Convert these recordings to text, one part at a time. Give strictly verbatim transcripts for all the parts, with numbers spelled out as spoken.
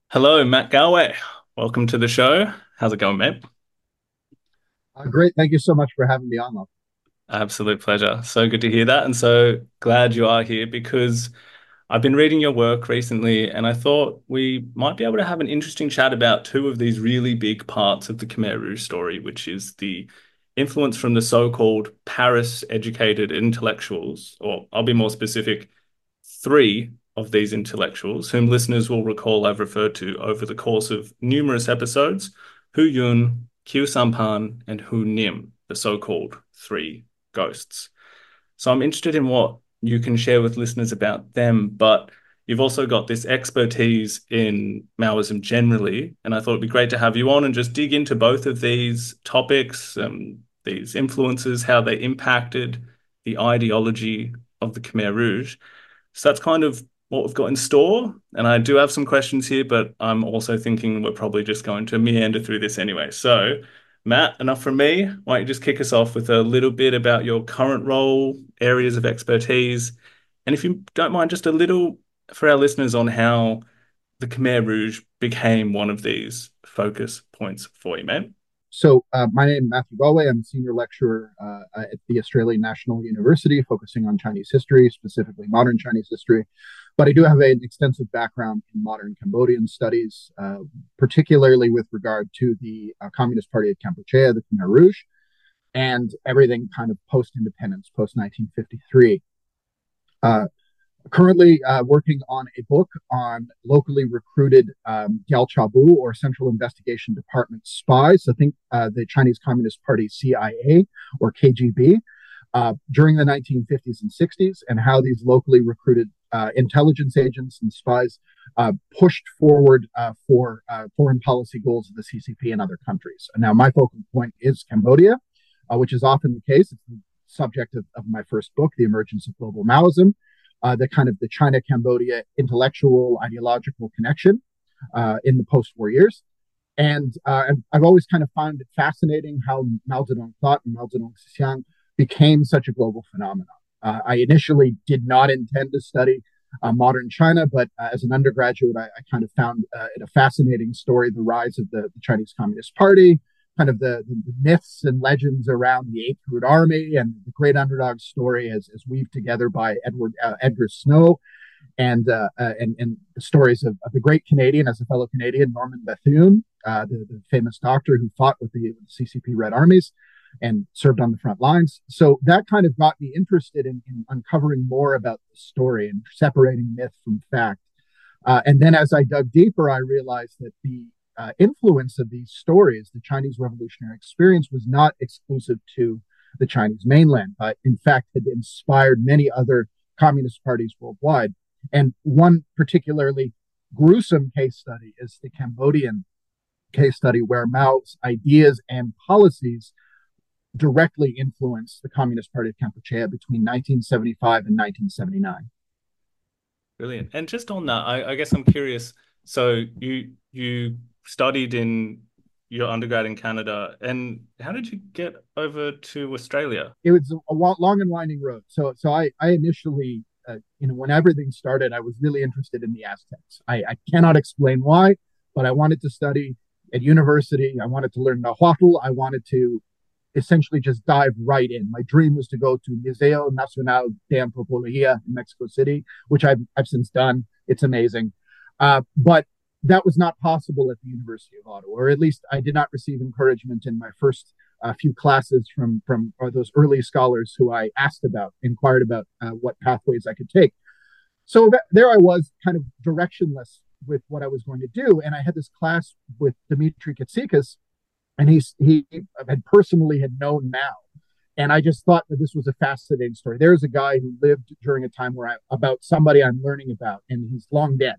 Hello, Matt Galway. Welcome to the show. How's it going, mate? Uh, great. Thank you so much for having me on, Love. Absolute pleasure. So good to hear that, and so glad you are here because I've been reading your work recently, and I thought we might be able to have an interesting chat about two of these really big parts of the Khmer Rouge story, which is the influence from the so-called Paris-educated intellectuals, or I'll be more specific, three of these intellectuals, whom listeners will recall I've referred to over the course of numerous episodes, Hu Yun, Khieu Samphan, and Hu Nim, the so-called three ghosts. So I'm interested in what you can share with listeners about them, but you've also got this expertise in Maoism generally, and I thought it'd be great to have you on and just dig into both of these topics, um, these influences, how they impacted the ideology of the Khmer Rouge. So that's kind of what we've got in store. And I do have some questions here, but I'm also thinking we're probably just going to meander through this anyway. So, Matt, enough from me. Why don't you just kick us off with a little bit about your current role, areas of expertise, and if you don't mind, just a little for our listeners on how the Khmer Rouge became one of these focus points for you, mate. So, uh, my name is Matthew Galway. I'm a senior lecturer uh, at the Australian National University, focusing on Chinese history, specifically modern Chinese history. But I do have an extensive background in modern Cambodian studies, uh, particularly with regard to the uh, Communist Party of Kampuchea, the Khmer Rouge, and everything kind of post independence, post nineteen fifty-three. Uh, Currently uh, working on a book on locally recruited um, Gyal Chabu, or Central Investigation Department spies. I think uh, the Chinese Communist Party C I A or K G B uh, during the nineteen fifties and sixties, and how these locally recruited uh, intelligence agents and spies uh, pushed forward uh, for uh, foreign policy goals of the C C P in other countries. Now, my focal point is Cambodia, uh, which is often the case. It's the subject of, of my first book, The Emergence of Global Maoism, uh, the kind of the China Cambodia intellectual ideological connection uh, in the post war years. And uh, I've always kind of found it fascinating how Mao Zedong thought and Mao Zedong Xiang became such a global phenomenon. Uh, I initially did not intend to study uh, modern China, but uh, as an undergraduate, I, I kind of found uh, it a fascinating story, the rise of the, the Chinese Communist Party, kind of the, the, the myths and legends around the Eighth Root Army, and the great underdog story as, as weaved together by Edward uh, Edgar Snow, and uh, uh, and and the stories of, of the great Canadian, as a fellow Canadian, Norman Bethune, uh, the, the famous doctor who fought with the, with the C C P Red Armies and served on the front lines. So that kind of got me interested in, in uncovering more about the story and separating myth from fact. Uh, and then as I dug deeper, I realized that the uh, influence of these stories, the Chinese revolutionary experience, was not exclusive to the Chinese mainland, but in fact had inspired many other communist parties worldwide. And one particularly gruesome case study is the Cambodian case study, where Mao's ideas and policies directly influenced the Communist Party of Kampuchea between nineteen seventy-five and nineteen seventy-nine. Brilliant. And just on that, I, I guess I'm curious. So you you studied in your undergrad in Canada, and how did you get over to Australia? It was a long and winding road. So, so I, I initially, uh, you know, when everything started, I was really interested in the Aztecs. I, I cannot explain why, but I wanted to study at university. I wanted to learn Nahuatl. I wanted to essentially just dive right in. My dream was to go to Museo Nacional de Antropología in Mexico City, which I've, I've since done. It's amazing. Uh, but that was not possible at the University of Ottawa, or at least I did not receive encouragement in my first uh, few classes from from or those early scholars who I asked about, inquired about uh, what pathways I could take. So that, there I was, kind of directionless with what I was going to do, and I had this class with Dimitri Katsikas, and he's he had personally had known Mao, and I just thought that this was a fascinating story. There's a guy who lived during a time where I, about somebody I'm learning about, and he's long dead.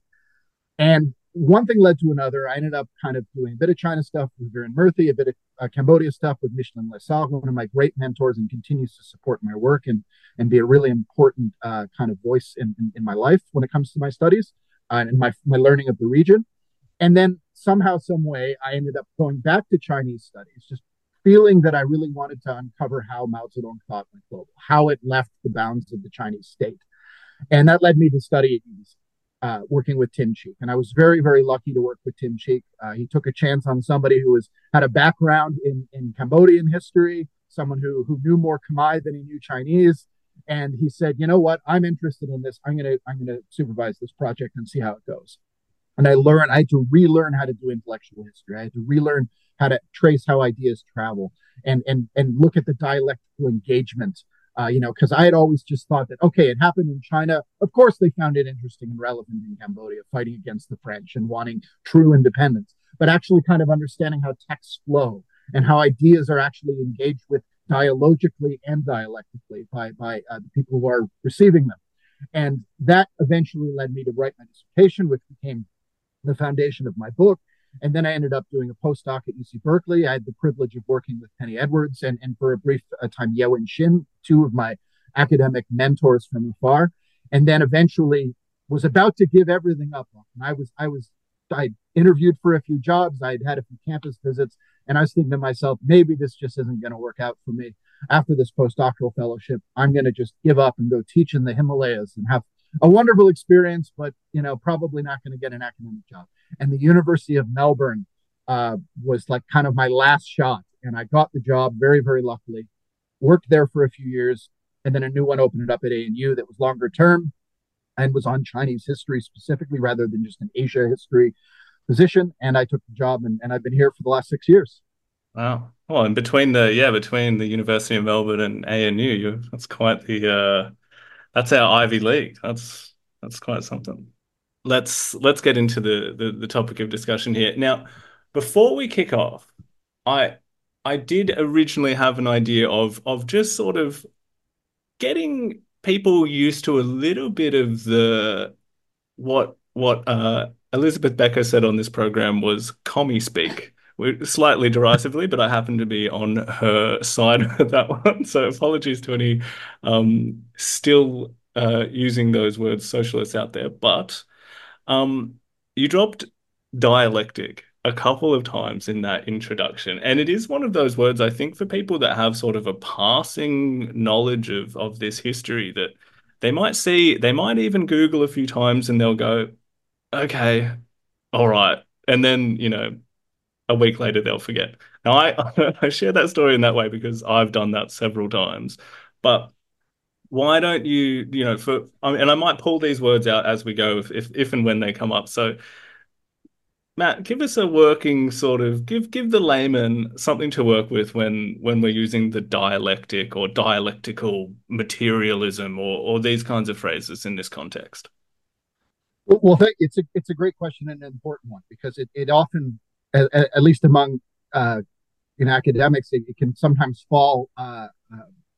And one thing led to another. I ended up kind of doing a bit of China stuff with Viren Murthy, a bit of uh, Cambodia stuff with Michelin Lessard, one of my great mentors, and continues to support my work and and be a really important uh, kind of voice in, in, in my life when it comes to my studies uh, and my my learning of the region. And then somehow, some way, I ended up going back to Chinese studies, just feeling that I really wanted to uncover how Mao Zedong thought went global, how it left the bounds of the Chinese state. And that led me to study at U B C. uh, working with Tim Cheek. And I was very, very lucky to work with Tim Cheek. Uh, he took a chance on somebody who was had a background in, in Cambodian history, someone who, who knew more Khmer than he knew Chinese. And he said, you know what, I'm interested in this. I'm going to I'm going to supervise this project and see how it goes. And I learned, I had to relearn how to do intellectual history. I had to relearn how to trace how ideas travel and and and look at the dialectical engagement. Uh, you know, because I had always just thought that, okay, it happened in China. Of course, they found it interesting and relevant in Cambodia, fighting against the French and wanting true independence, but actually kind of understanding how texts flow and how ideas are actually engaged with dialogically and dialectically by, by uh, the people who are receiving them. And that eventually led me to write my dissertation, which became the foundation of my book. And then I ended up doing a postdoc at U C Berkeley. I had the privilege of working with Penny Edwards and, and for a brief uh, time, Yewon Shin, two of my academic mentors from afar. And then eventually was about to give everything up. And I was, I was, I interviewed for a few jobs. I'd had a few campus visits. And I was thinking to myself, maybe this just isn't going to work out for me. After this postdoctoral fellowship, I'm going to just give up and go teach in the Himalayas and have a wonderful experience, but, you know, probably not going to get an academic job. And the University of Melbourne uh, was like kind of my last shot. And I got the job very, very luckily, worked there for a few years. And then a new one opened up at A N U that was longer term and was on Chinese history specifically rather than just an Asia history position. And I took the job and, and I've been here for the last six years. Wow. Well, and between the yeah, between the University of Melbourne and A N U, you that's quite the uh that's our Ivy League. That's that's quite something. Let's let's get into the, the the topic of discussion here. Now, before we kick off, I I did originally have an idea of of just sort of getting people used to a little bit of the what what uh Elizabeth Becker said on this program was commie speak. Slightly derisively, but I happen to be on her side of that one. So apologies to any um, still uh, using those words socialists out there. But um, you dropped dialectic a couple of times in that introduction. And it is one of those words, I think, for people that have sort of a passing knowledge of, of this history that they might see, they might even Google a few times and they'll go, okay, all right. And then, you know, a week later they'll forget. Now I I share that story in that way because I've done that several times. But why don't you, you know, for I mean, and I might pull these words out as we go if, if if and when they come up. So Matt, give us a working sort of give give the layman something to work with when when we're using the dialectic or dialectical materialism or or these kinds of phrases in this context. Well, it's a it's a great question and an important one because it, it often, at, at least among uh, in academics, it, it can sometimes fall uh, uh,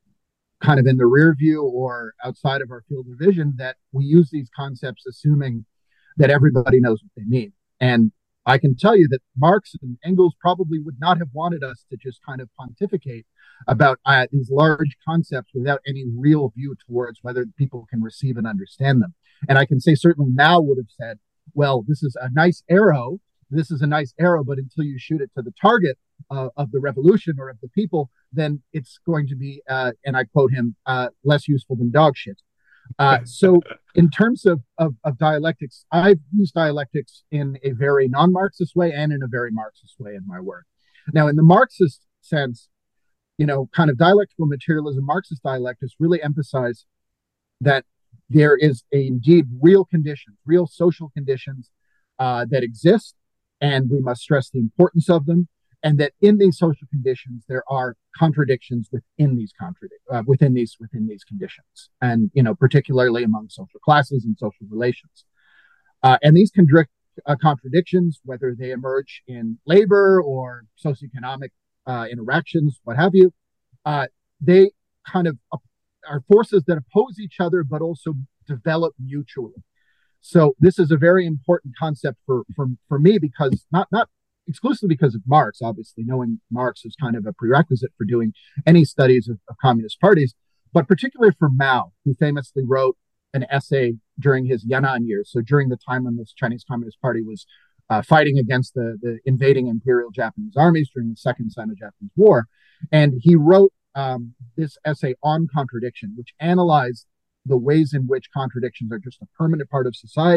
kind of in the rear view or outside of our field of vision that we use these concepts assuming that everybody knows what they mean. And I can tell you that Marx and Engels probably would not have wanted us to just kind of pontificate about uh, these large concepts without any real view towards whether people can receive and understand them. And I can say certainly Mao would have said, well, this is a nice arrow. This is a nice arrow, but until you shoot it to the target uh, of the revolution or of the people, then it's going to be, uh, and I quote him, uh, less useful than dog shit. Uh, so in terms of, of, of dialectics, I've used dialectics in a very non-Marxist way and in a very Marxist way in my work. Now, in the Marxist sense, you know, kind of dialectical materialism, Marxist dialectics really emphasize that there is a, indeed real conditions, real social conditions uh, that exist, and we must stress the importance of them, and that in these social conditions there are contradictions within these contradic- uh, within these within these conditions, and you know, particularly among social classes and social relations, uh, and these contra- uh, contradictions, whether they emerge in labor or socioeconomic uh, interactions, what have you, uh, they kind of are forces that oppose each other, but also develop mutually. So this is a very important concept for for, for me because not not exclusively because of Marx. Obviously, knowing Marx is kind of a prerequisite for doing any studies of, of communist parties, but particularly for Mao, who famously wrote an essay during his Yan'an years. So during the time when the Chinese Communist Party was uh, fighting against the, the invading imperial Japanese armies during the Second Sino-Japanese War, and he wrote um, this essay on contradiction, which analyzed the ways in which contradictions are just a permanent part of society,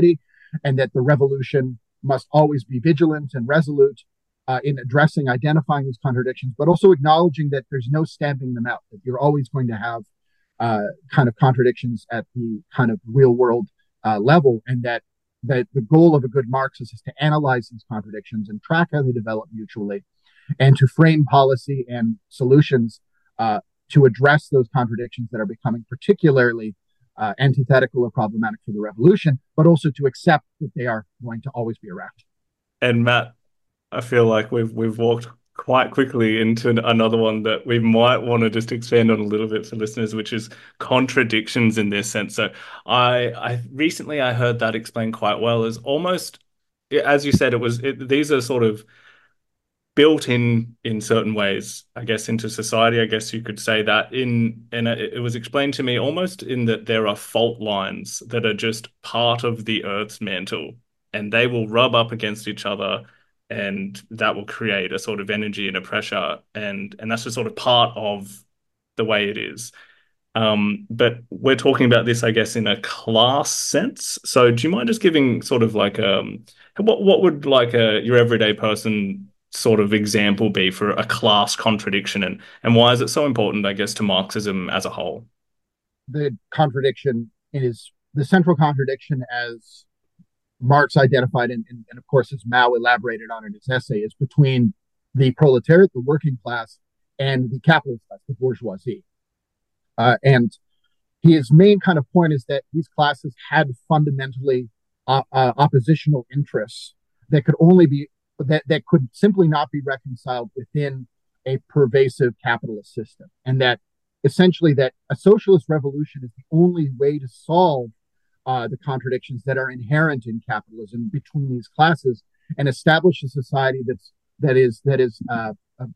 and that the revolution must always be vigilant and resolute uh, in addressing, identifying these contradictions, but also acknowledging that there's no stamping them out, that you're always going to have uh, kind of contradictions at the kind of real world uh, level, and that that the goal of a good Marxist is to analyze these contradictions and track how they develop mutually, and to frame policy and solutions uh, to address those contradictions that are becoming particularly uh, antithetical or problematic for the revolution, but also to accept that they are going to always be around. And Matt, I feel like we've we've walked quite quickly into another one that we might want to just expand on a little bit for listeners, which is contradictions in this sense. So I I recently I heard that explained quite well as almost, as you said, it was it, these are sort of built in in certain ways, I guess, into society. I guess you could say that in, and it, it was explained to me almost in that there are fault lines that are just part of the Earth's mantle, and they will rub up against each other, and that will create a sort of energy and a pressure, and and that's just sort of part of the way it is. Um, but we're talking about this, I guess, in a class sense. So do you mind just giving sort of like um what what would like a your everyday person sort of example be for a class contradiction, and and why is it so important, I guess, to Marxism as a whole? The contradiction is the central contradiction, as Marx identified, and, and, and of course, as Mao elaborated on in his essay, is between the proletariat, the working class, and the capitalist class, the bourgeoisie. Uh, and his main kind of point is that these classes had fundamentally uh, uh, oppositional interests that could only be that that could simply not be reconciled within a pervasive capitalist system, and that essentially that a socialist revolution is the only way to solve uh, the contradictions that are inherent in capitalism between these classes, and establish a society that's that is that is uh, uh,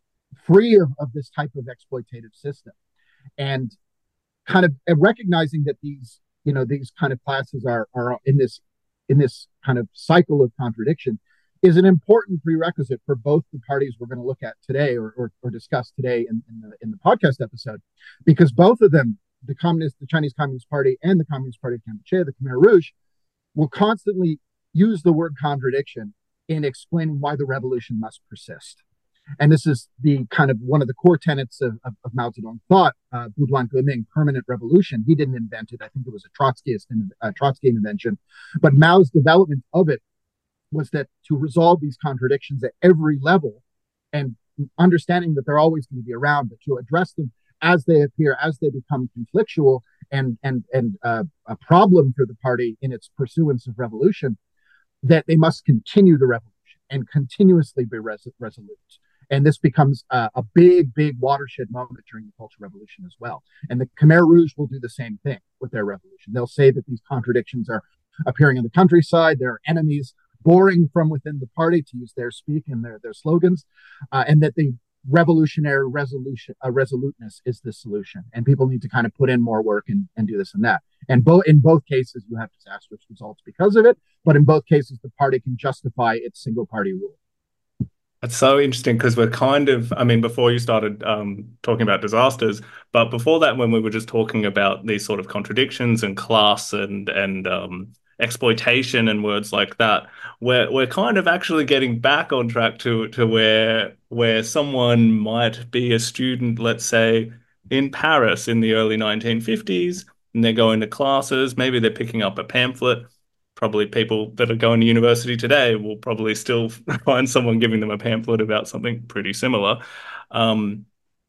free of, of this type of exploitative system, and kind of recognizing that these you know these kind of classes are are in this in this kind of cycle of contradiction is an important prerequisite for both the parties we're going to look at today, or, or, or discuss today in, in, the, in the podcast episode, because both of them, the communist, the Chinese Communist Party and the Communist Party of Kampuchea, the Khmer Rouge, will constantly use the word contradiction in explaining why the revolution must persist. And this is the kind of one of the core tenets of, of, of Mao Zedong thought, uh, Buduan Geming, permanent revolution. He didn't invent it. I think it was a Trotskyist uh, Trotsky invention. But Mao's development of it was that to resolve these contradictions at every level, and understanding that they're always going to be around, but to address them as they appear, as they become conflictual and and and uh, a problem for the party in its pursuance of revolution, that they must continue the revolution and continuously be res- resolute. And this becomes uh, a big, big watershed moment during the Cultural Revolution as well. And the Khmer Rouge will do the same thing with their revolution. They'll say that these contradictions are appearing in the countryside. There are enemies boring from within the party, to use their speak and their, their slogans, uh, and that the revolutionary resolution, uh, resoluteness is the solution. And people need to kind of put in more work and, and do this and that. And bo- in both cases, you have disastrous results because of it. But in both cases, the party can justify its single party rule. It's so interesting because we're kind of, I mean, before you started um, talking about disasters, but before that, when we were just talking about these sort of contradictions and class and and um, exploitation and words like that, we're we're kind of actually getting back on track to to where where someone might be a student, let's say, in Paris in the early nineteen fifties, and they're going to classes, maybe they're picking up a pamphlet. Probably people that are going to university today will probably still find someone giving them a pamphlet about something pretty similar. Um,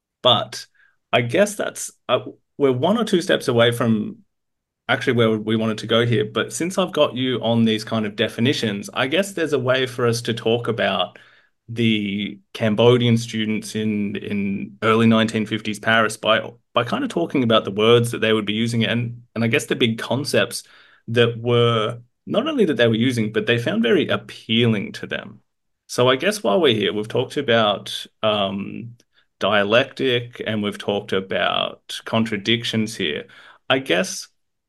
but I guess that's uh, we're one or two steps away from actually where we wanted to go here. But since I've got you on these kind of definitions, I guess there's a way for us to talk about the Cambodian students in in early nineteen fifties Paris by by kind of talking about the words that they would be using, and and I guess the big concepts that were not only that they were using, but they found very appealing to them. So I guess while we're here, we've talked about um, dialectic and we've talked about contradictions here. I guess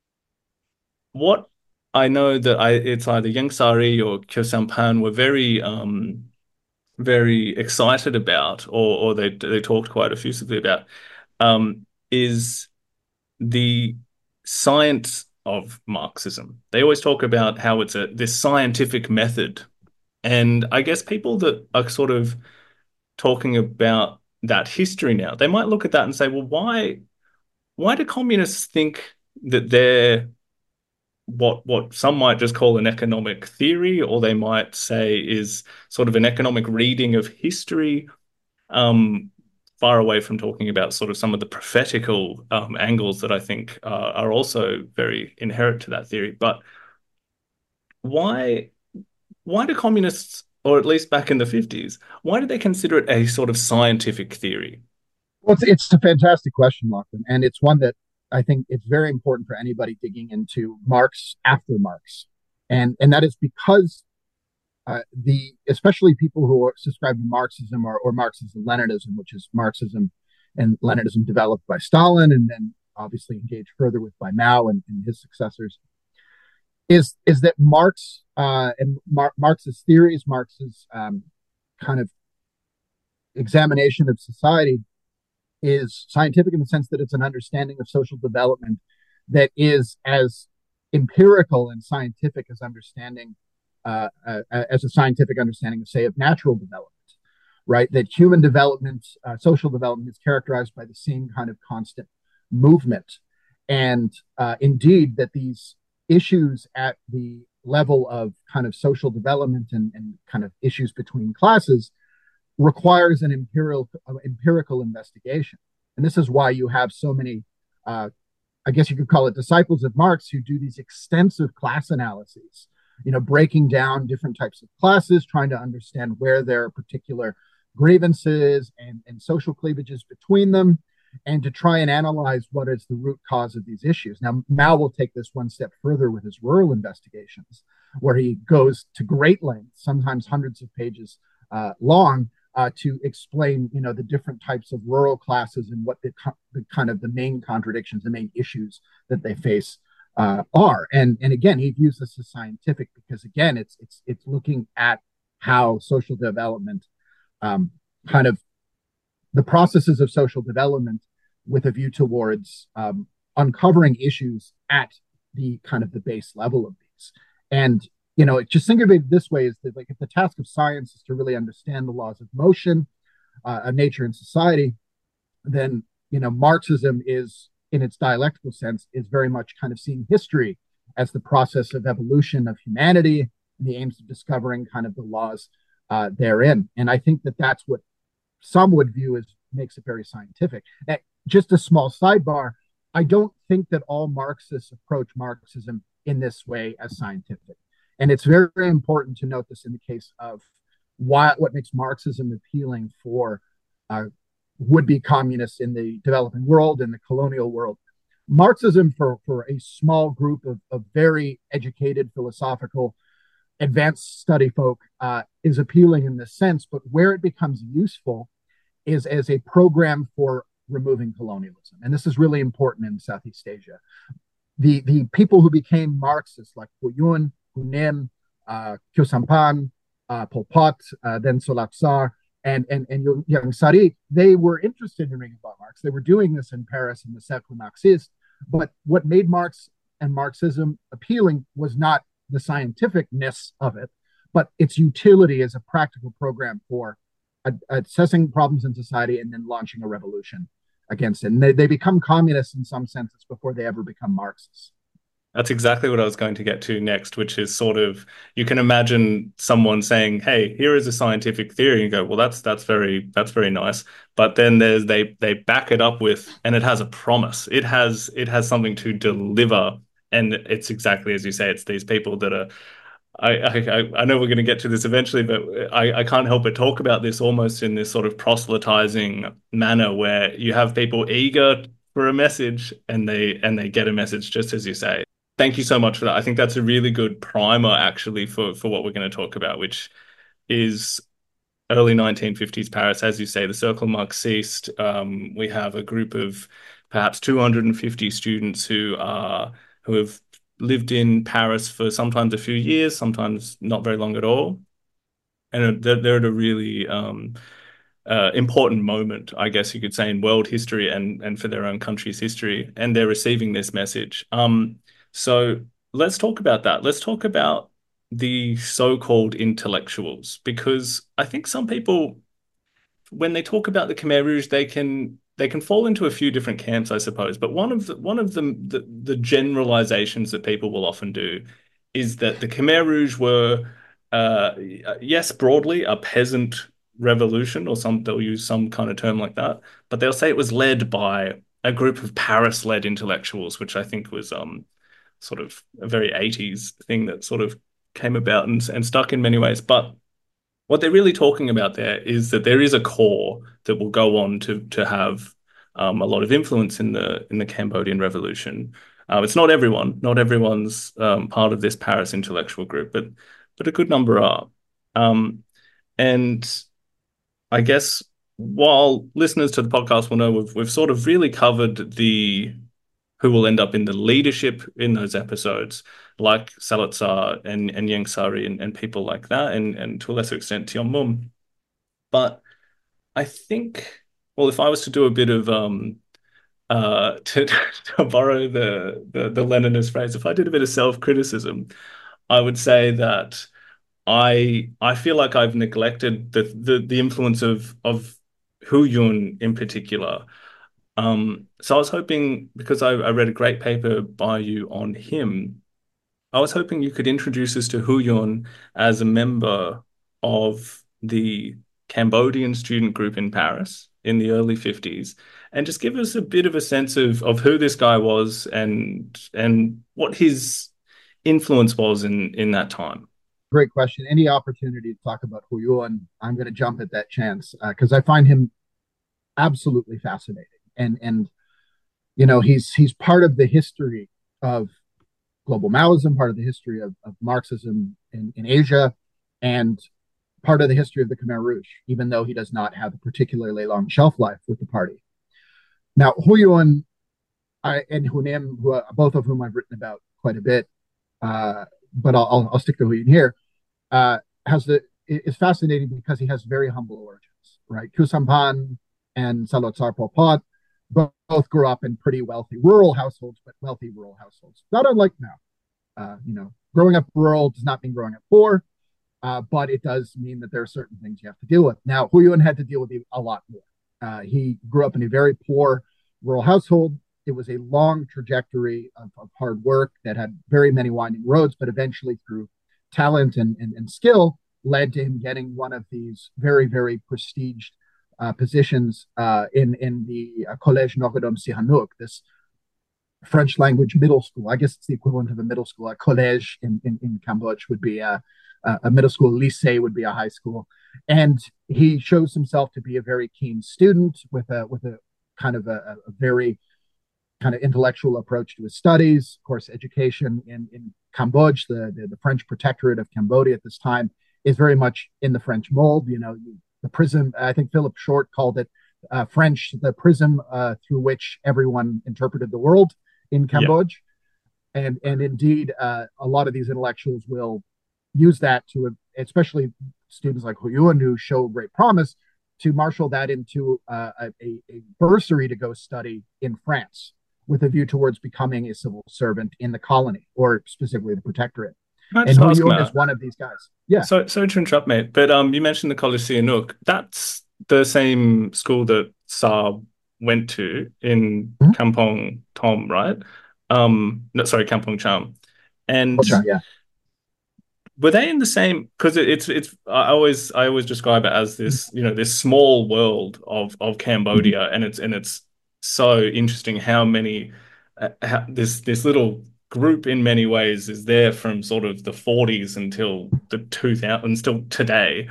what I know that I it's either Yang Sari or Kyo Sampan were very um very excited about, or or they they talked quite effusively about, um, is the science of Marxism. They always talk about how it's a this scientific method. And I guess people that are sort of talking about that history now, they might look at that and say, well, why why do communists think that they're what what some might just call an economic theory, or they might say is sort of an economic reading of history, um, far away from talking about sort of some of the prophetical um, angles that I think uh, are also very inherent to that theory. But why why do communists, or at least back in the fifties, why did they consider it a sort of scientific theory? Well, it's, it's a fantastic question, Lachlan, and it's one that I think it's very important for anybody digging into Marx after Marx, and and that is because uh, the especially people who are subscribe to Marxism or, or Marxism-Leninism, which is Marxism and Leninism developed by Stalin and then obviously engaged further with by Mao and, and his successors, is is that Marx uh, and Mar- Marx's theories, Marx's um, kind of examination of society is scientific in the sense that it's an understanding of social development that is as empirical and scientific as understanding uh, uh, as a scientific understanding of, say, of natural development, right? That human development, uh, social development, is characterized by the same kind of constant movement, and uh, indeed that these issues at the level of kind of social development and, and kind of issues between classes requires an empirical uh, empirical investigation. And this is why you have so many, uh, I guess you could call it disciples of Marx, who do these extensive class analyses, you know, breaking down different types of classes, trying to understand where there are particular grievances and, and social cleavages between them, and to try and analyze what is the root cause of these issues. Now, Mao will take this one step further with his rural investigations, where he goes to great lengths, sometimes hundreds of pages uh, long, uh, to explain, you know, the different types of rural classes and what the, the kind of the main contradictions, the main issues that they face uh, are. And and again, he views this as scientific because again, it's it's it's looking at how social development, um, kind of the processes of social development, with a view towards um, uncovering issues at the kind of the base level of these. And you know, just think of it this way: is that like if the task of science is to really understand the laws of motion, uh, of nature and society, then you know Marxism is, in its dialectical sense, is very much kind of seeing history as the process of evolution of humanity and the aims of discovering kind of the laws uh, therein. And I think that that's what some would view as makes it very scientific. And just a small sidebar: I don't think that all Marxists approach Marxism in this way as scientific. And it's very, very important to note this in the case of why, what makes Marxism appealing for uh, would-be communists in the developing world and the colonial world. Marxism, for, for a small group of, of very educated, philosophical, advanced study folk, uh, is appealing in this sense, but where it becomes useful is as a program for removing colonialism. And this is really important in Southeast Asia. The, the people who became Marxists, like Hu Yun, Hu Nim, uh, Kyo Sampan, uh, Pol Pot, uh, then Salat Tsar, and, and, and Yang Sari, they were interested in reading about Marx. They were doing this in Paris in the Cercle Marxiste. But what made Marx and Marxism appealing was not the scientificness of it, but its utility as a practical program for assessing problems in society and then launching a revolution against it. And they, they become communists in some senses before they ever become Marxists. That's exactly what I was going to get to next, which is sort of you can imagine someone saying, "Hey, here is a scientific theory," and you go, "Well, that's that's very that's very nice." But then there's they they back it up with, and it has a promise. It has it has something to deliver, and it's exactly as you say. It's these people that are. I I, I know we're going to get to this eventually, but I, I can't help but talk about this almost in this sort of proselytizing manner, where you have people eager for a message, and they and they get a message just as you say. Thank you so much for that. I think that's a really good primer actually for for what we're going to talk about, which is early nineteen fifties Paris. As you say, the Cercle Marxiste. Um, we have a group of perhaps two hundred fifty students who are who have lived in Paris for sometimes a few years, sometimes not very long at all. And they're, they're at a really um, uh, important moment, I guess you could say, in world history and and for their own country's history. And they're receiving this message. Um, So let's talk about that. Let's talk about the so-called intellectuals, because I think some people, when they talk about the Khmer Rouge, they can they can fall into a few different camps, I suppose. But one of the one of the the, the generalizations that people will often do is that the Khmer Rouge were, uh, yes, broadly a peasant revolution, or some they'll use some kind of term like that, but they'll say it was led by a group of Paris-led intellectuals, which I think was um sort of a very eighties thing that sort of came about and, and stuck in many ways. But what they're really talking about there is that there is a core that will go on to to have um, a lot of influence in the in the Cambodian Revolution. Uh, it's not everyone, not everyone's um, part of this Paris intellectual group, but but a good number are. Um, and I guess while listeners to the podcast will know, we've we've sort of really covered the who will end up in the leadership in those episodes, like Salazar and, and Yang Sari and, and people like that, and, and to a lesser extent, Tian Mum. But I think, well, if I was to do a bit of, um, uh, to, to borrow the, the, the Leninist phrase, if I did a bit of self-criticism, I would say that I I feel like I've neglected the the, the influence of of Hu Yun in particular. Um, so I was hoping, because I, I read a great paper by you on him, I was hoping you could introduce us to Hu Yun as a member of the Cambodian student group in Paris in the early fifties, and just give us a bit of a sense of of who this guy was and and what his influence was in in that time. Great question. Any opportunity to talk about Hu Yuan, I'm going to jump at that chance because uh, I find him absolutely fascinating. And and you know he's he's part of the history of global Maoism, part of the history of, of Marxism in, in Asia, and part of the history of the Khmer Rouge, even though he does not have a particularly long shelf life with the party. Now, Hu Yuan I, and Hu Nim, who, uh, both of whom I've written about quite a bit, uh, but I'll, I'll, I'll stick to Hu Yuan here, uh, has the is fascinating because he has very humble origins, right? Kusampan and Salotsar Pol Pot both, both grew up in pretty wealthy rural households, but wealthy rural households, not unlike now. Uh, you know, growing up rural does not mean growing up poor, uh, but it does mean that there are certain things you have to deal with. Now, Hu Yuan had to deal with a lot more. Uh, he grew up in a very poor rural household. It was a long trajectory of, of hard work that had very many winding roads, but eventually through talent and, and, and skill led to him getting one of these very, very prestiged uh, positions uh, in, in the uh, Collège Notre-Dame Sihanouk, this French language middle school. I guess it's the equivalent of a middle school. A collège in, in, in Cambodia would be a, a middle school. Lycée would be a high school. And he shows himself to be a very keen student with a with a kind of a, a very kind of intellectual approach to his studies. Of course, education in, in Cambodia, the, the, the French protectorate of Cambodia at this time, is very much in the French mold. You know, the prism, I think Philip Short called it uh, French, the prism uh, through which everyone interpreted the world in Yeah. Cambodia. And, and indeed, uh, a lot of these intellectuals will use that to, especially students like Hu Yuan, who show great promise, to marshal that into uh, a, a bursary to go study in France with a view towards becoming a civil servant in the colony, or specifically the protectorate. Can I And just Hu ask, Yuan is Matt? one of these guys. Yeah. So, sorry to interrupt, mate, but um, you mentioned the College Sihanouk. That's the same school that Saab went to in Mm-hmm. Kampong Tom, right? Um, no, sorry, Kampong Cham. And Yeah. were they in the same? Because it, it's it's I always I always describe it as this, you know, this small world of of Mm-hmm. Cambodia, and it's and it's so interesting how many uh, how, this this little group in many ways is there from sort of the forties until the two thousands, still today.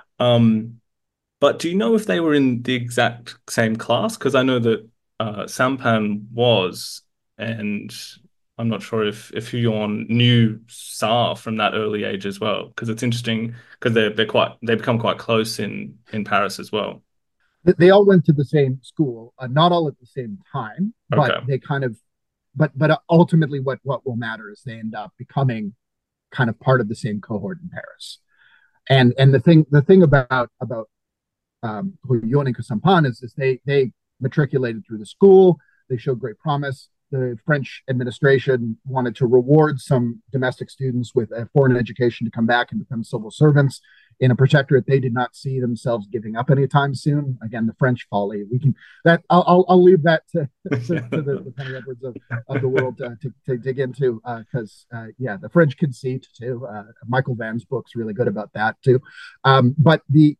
Um, but do you know if they were in the exact same class? Because I know that uh, Sampan was, and I'm not sure if if Huyon knew Sa from that early age as well. Because it's interesting because they're they're quite they become quite close in in Paris as well. They all went to the same school, uh, not all at the same time, but Okay. they kind of, but but ultimately, what what will matter is they end up becoming kind of part of the same cohort in Paris. And and the thing the thing about about um, Huyon and Kusampan is, is they they matriculated through the school. They showed great promise. the French administration wanted to reward some domestic students with a foreign education to come back and become civil servants in a protectorate they did not see themselves giving up anytime soon. Again, the French folly. We can that I'll I'll, I'll leave that to, to, to the, the Penny Edwards of, of the world uh, to, to dig into because uh, uh, yeah, the French conceit too. Uh, Michael Van's book's really good about that too. Um, but the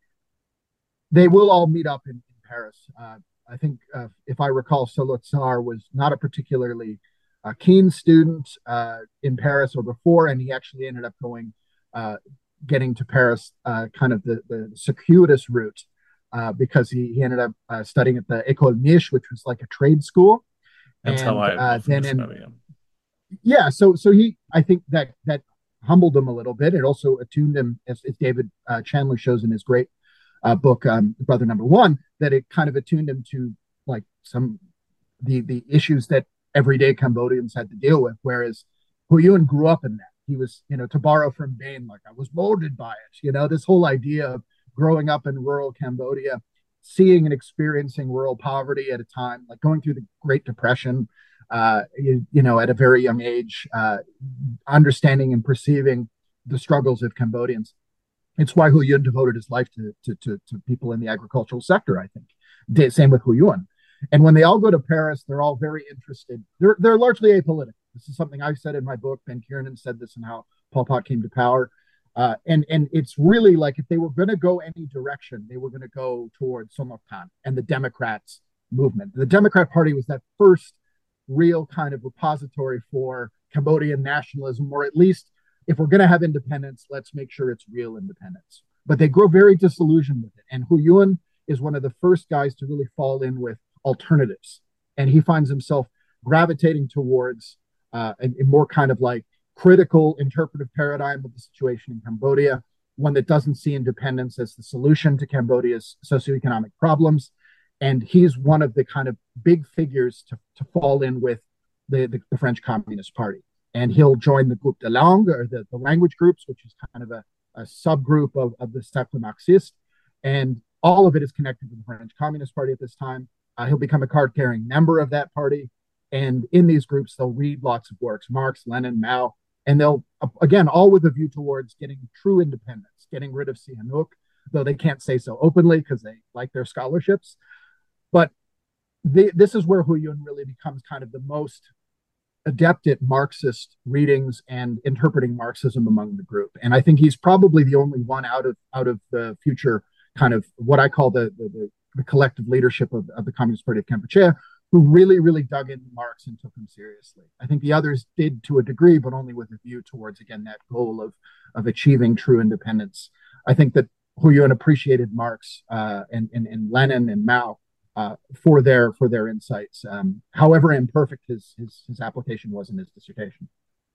they will all meet up in, in Paris. Uh, I think, uh, if I recall, Solotzar was not a particularly uh, keen student uh, in Paris or before, and he actually ended up going, uh, getting to Paris, uh, kind of the, the circuitous route, uh, because he, he ended up uh, studying at the École Miche, which was like a trade school, That's how and I uh, often then in describe it. Yeah. yeah, so so he, I think that that humbled him a little bit. It also attuned him, as, as David uh, Chandler shows in his great uh, book, um, Brother Number One, that it kind of attuned him to like some the the issues that everyday Cambodians had to deal with. Whereas Huyun grew up in that. He was, you know, to borrow from Bain, like I was molded by it. You know, this whole idea of growing up in rural Cambodia, seeing and experiencing rural poverty at a time, like going through the Great Depression, uh, you, you know, at a very young age, uh, understanding and perceiving the struggles of Cambodians. It's why Hu Yun devoted his life to, to, to, to people in the agricultural sector, I think. Same with Hu Yuan. And when they all go to Paris, they're all very interested. They're, they're largely apolitical. This is something I said in my book. Ben Kiernan said this in How Pol Pot Came to Power. Uh, and, and it's really like if they were going to go any direction, they were going to go towards Somoktan and the Democrats movement. The Democrat Party was that first real kind of repository for Cambodian nationalism, or at least if we're going to have independence, let's make sure it's real independence. But they grow very disillusioned with it. And Hu Yun is one of the first guys to really fall in with alternatives. And he finds himself gravitating towards uh, a, a more kind of like critical interpretive paradigm of the situation in Cambodia, one that doesn't see independence as the solution to Cambodia's socioeconomic problems. And he's one of the kind of big figures to, to fall in with the, the, the French Communist Party. And he'll join the Groupe de Langue, or the, the language groups, which is kind of a, a subgroup of, of the Cercle Marxiste. And all of it is connected to the French Communist Party at this time. Uh, he'll become a card-carrying member of that party. And in these groups, they'll read lots of works, Marx, Lenin, Mao, and they'll, again, all with a view towards getting true independence, getting rid of Sihanouk, though they can't say so openly because they like their scholarships. But they, this is where Hu Yun really becomes kind of the most adept at Marxist readings and interpreting Marxism among the group. And I think he's probably the only one out of out of the future kind of what I call the the, the collective leadership of, of the Communist Party of Kampuchea, who really, really dug into Marx and took him seriously. I think the others did to a degree, but only with a view towards, again, that goal of, of achieving true independence. I think that Hu Yun appreciated Marx uh, and, and, and Lenin and Mao uh, for their for their insights, um, however imperfect his, his his application was in his dissertation.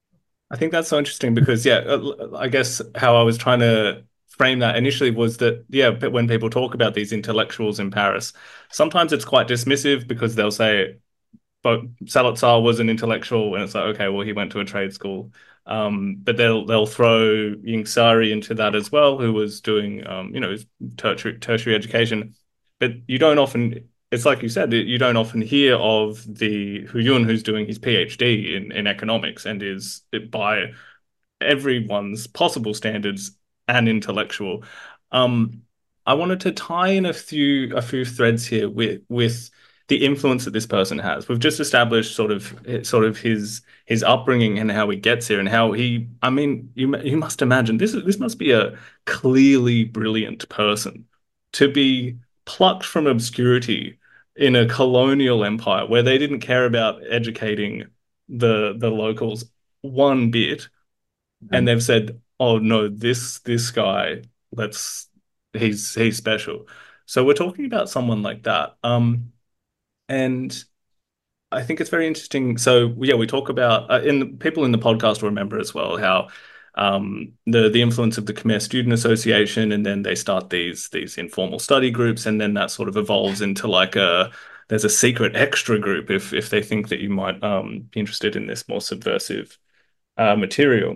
I think that's so interesting because, yeah, uh, I guess how I was trying to frame that initially was that, yeah, but when people talk about these intellectuals in Paris, sometimes it's quite dismissive because they'll say, but Salazar was an intellectual, and it's like, okay, well, he went to a trade school. Um, but they'll they'll throw Ying Sari into that as well, who was doing, um, you know, tertiary, tertiary education. But you don't often, it's like you said, you don't often hear of the Hu Yun who's doing his PhD in, in economics and is, by everyone's possible standards, an intellectual. Um, I wanted to tie in a few a few threads here with with the influence that this person has. We've just established sort of sort of his his upbringing and how he gets here and how he. I mean, you you must imagine this is this must be a clearly brilliant person to be plucked from obscurity in a colonial empire where they didn't care about educating the the locals one bit, and Um, they've said, "Oh no, this this guy, let's he's he's special." So we're talking about someone like that. Um, and I think it's very interesting. So yeah, we talk about uh, in people in the podcast will remember as well how um, the the influence of the Khmer Student Association, and then they start these these informal study groups, and then that sort of evolves into like a there's a secret extra group if if they think that you might um, be interested in this more subversive uh, material.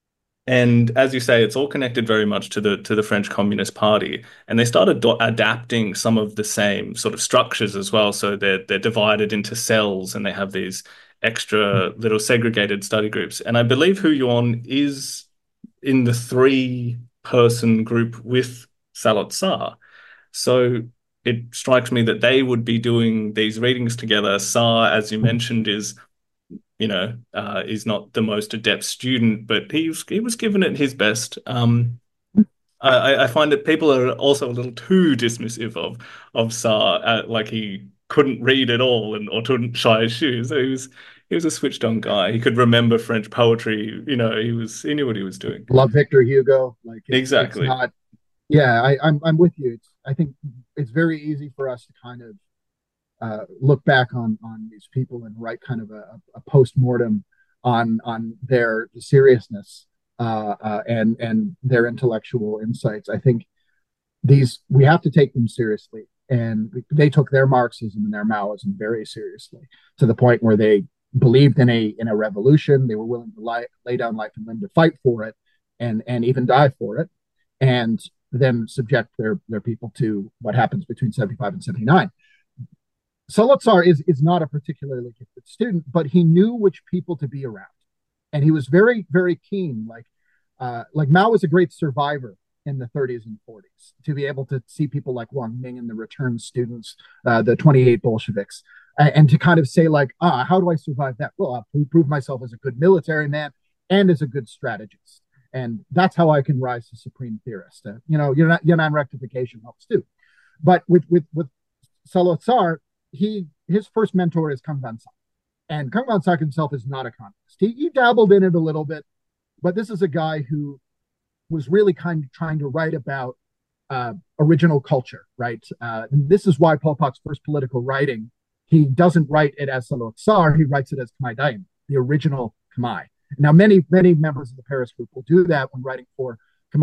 And as you say, it's all connected very much to the to the French Communist Party, and they started do- adapting some of the same sort of structures as well. So they're they're divided into cells, and they have these extra little segregated study groups. And I believe Hu Yuan is in the three person group with Salazar. So it strikes me that they would be doing these readings together. Sa, as you mentioned, is you know uh, is not the most adept student, but he was, he was giving it his best. Um, I, I find that people are also a little too dismissive of of Sa, uh, like he couldn't read at all and or couldn't tie his shoes. So he was he was a switched on guy. He could remember French poetry. You know, he was he knew what he was doing. Love Victor Hugo. Like it's it's Exactly. not. Yeah, I, I'm I'm with you. It's, I think it's very easy for us to kind of uh, look back on on these people and write kind of a, a post mortem on on their seriousness uh, uh, and and their intellectual insights. I think these we have to take them seriously, and they took their Marxism and their Maoism very seriously to the point where they believed in a in a revolution. They were willing to lie, lay down life and limb to fight for it, and and even die for it, and then subject their their people to what happens between seventy-five and seventy-nine. Salazar is is not a particularly gifted student, but he knew which people to be around, and he was very very keen. Like uh, like Mao was a great survivor in the thirties and forties to be able to see people like Wang Ming and the returned students, uh, the twenty-eight Bolsheviks, uh, and to kind of say like, ah, how do I survive that? Well, I'll prove myself as a good military man and as a good strategist, and that's how I can rise to supreme theorist. Uh, you know, Yan'an rectification helps too, but with with with Salazar, he his first mentor is Kang Van-sak. And Kang Van-sak himself is not a communist. He, he dabbled in it a little bit, but this is a guy who was really kind of trying to write about uh, original culture, right? Uh, this is why Pol Pot's first political writing, he doesn't write it as Salazar, he writes it as Khmer Daim, the original Khmer. Now, many, many members of the Paris group will do that when writing for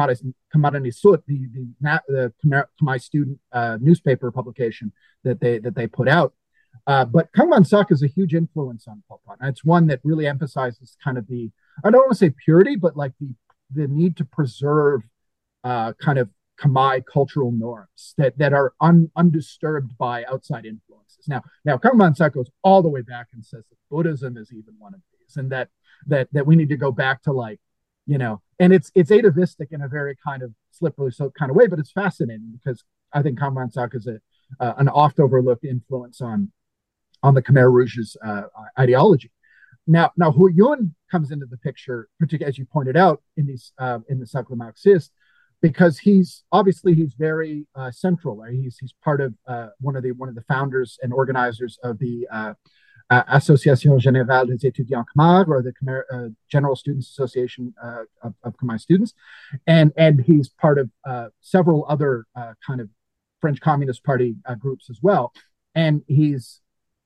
Khmer Sut, the, the, the Khmer student uh, newspaper publication that they that they put out. Uh, but Kang Van-sak is a huge influence on Pol Pot. And it's one that really emphasizes kind of the, I don't want to say purity, but like the the need to preserve uh, kind of Khmer cultural norms that that are un, undisturbed by outside influences. Now, now Kang Van-sak goes all the way back and says that Buddhism is even one of these, and that that that we need to go back to like, you know, and it's it's atavistic in a very kind of slippery so kind of way, but it's fascinating because I think Kang Van-sak is a uh, an oft overlooked influence on on the Khmer Rouge's uh, ideology. Now, now Hu Yun comes into the picture, particularly as you pointed out in these uh, in the Cercle Marxiste, because he's obviously he's very uh, central. Right? He's he's part of uh, one of the one of the founders and organizers of the uh, uh, Association Générale des Étudiants Khmer, or the Khmer uh, General Students Association uh, of, of Khmer students, and and he's part of uh, several other uh, kind of French Communist Party uh, groups as well, and he's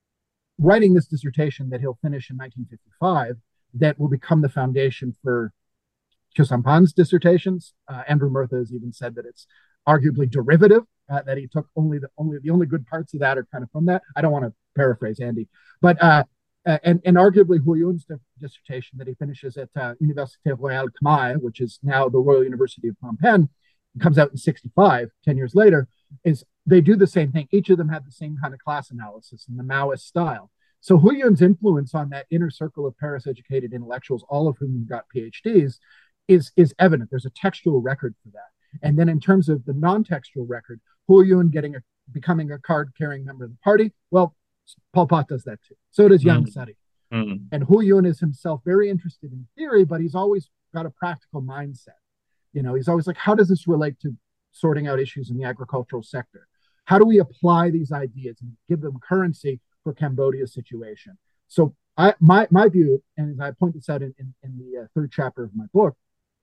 writing this dissertation that he'll finish in nineteen fifty-five that will become the foundation for Khieu Samphan's dissertations. Uh, Andrew Murtha has even said that it's arguably derivative, uh, that he took only the only the only good parts of that are kind of from that. I don't want to paraphrase Andy, but uh, uh, and and arguably Hu Yun's dissertation that he finishes at uh, Université Royale Khmer, which is now the Royal University of Phnom Penh, comes out in sixty-five, ten years later, is they do the same thing. Each of them had the same kind of class analysis in the Maoist style. So Hu Yun's influence on that inner circle of Paris-educated intellectuals, all of whom got PhDs, is, is evident. There's a textual record for that. And then in terms of the non-textual record, Hu Yun getting a, becoming a card-carrying member of the party, well, Pol Pot does that too. So does Yang Mm. Sari. Mm. And Hu Yun is himself very interested in theory, but he's always got a practical mindset. You know, he's always like, how does this relate to sorting out issues in the agricultural sector? How do we apply these ideas and give them currency for Cambodia's situation? So I, my, my view, and I point this out in, in, in the uh, third chapter of my book,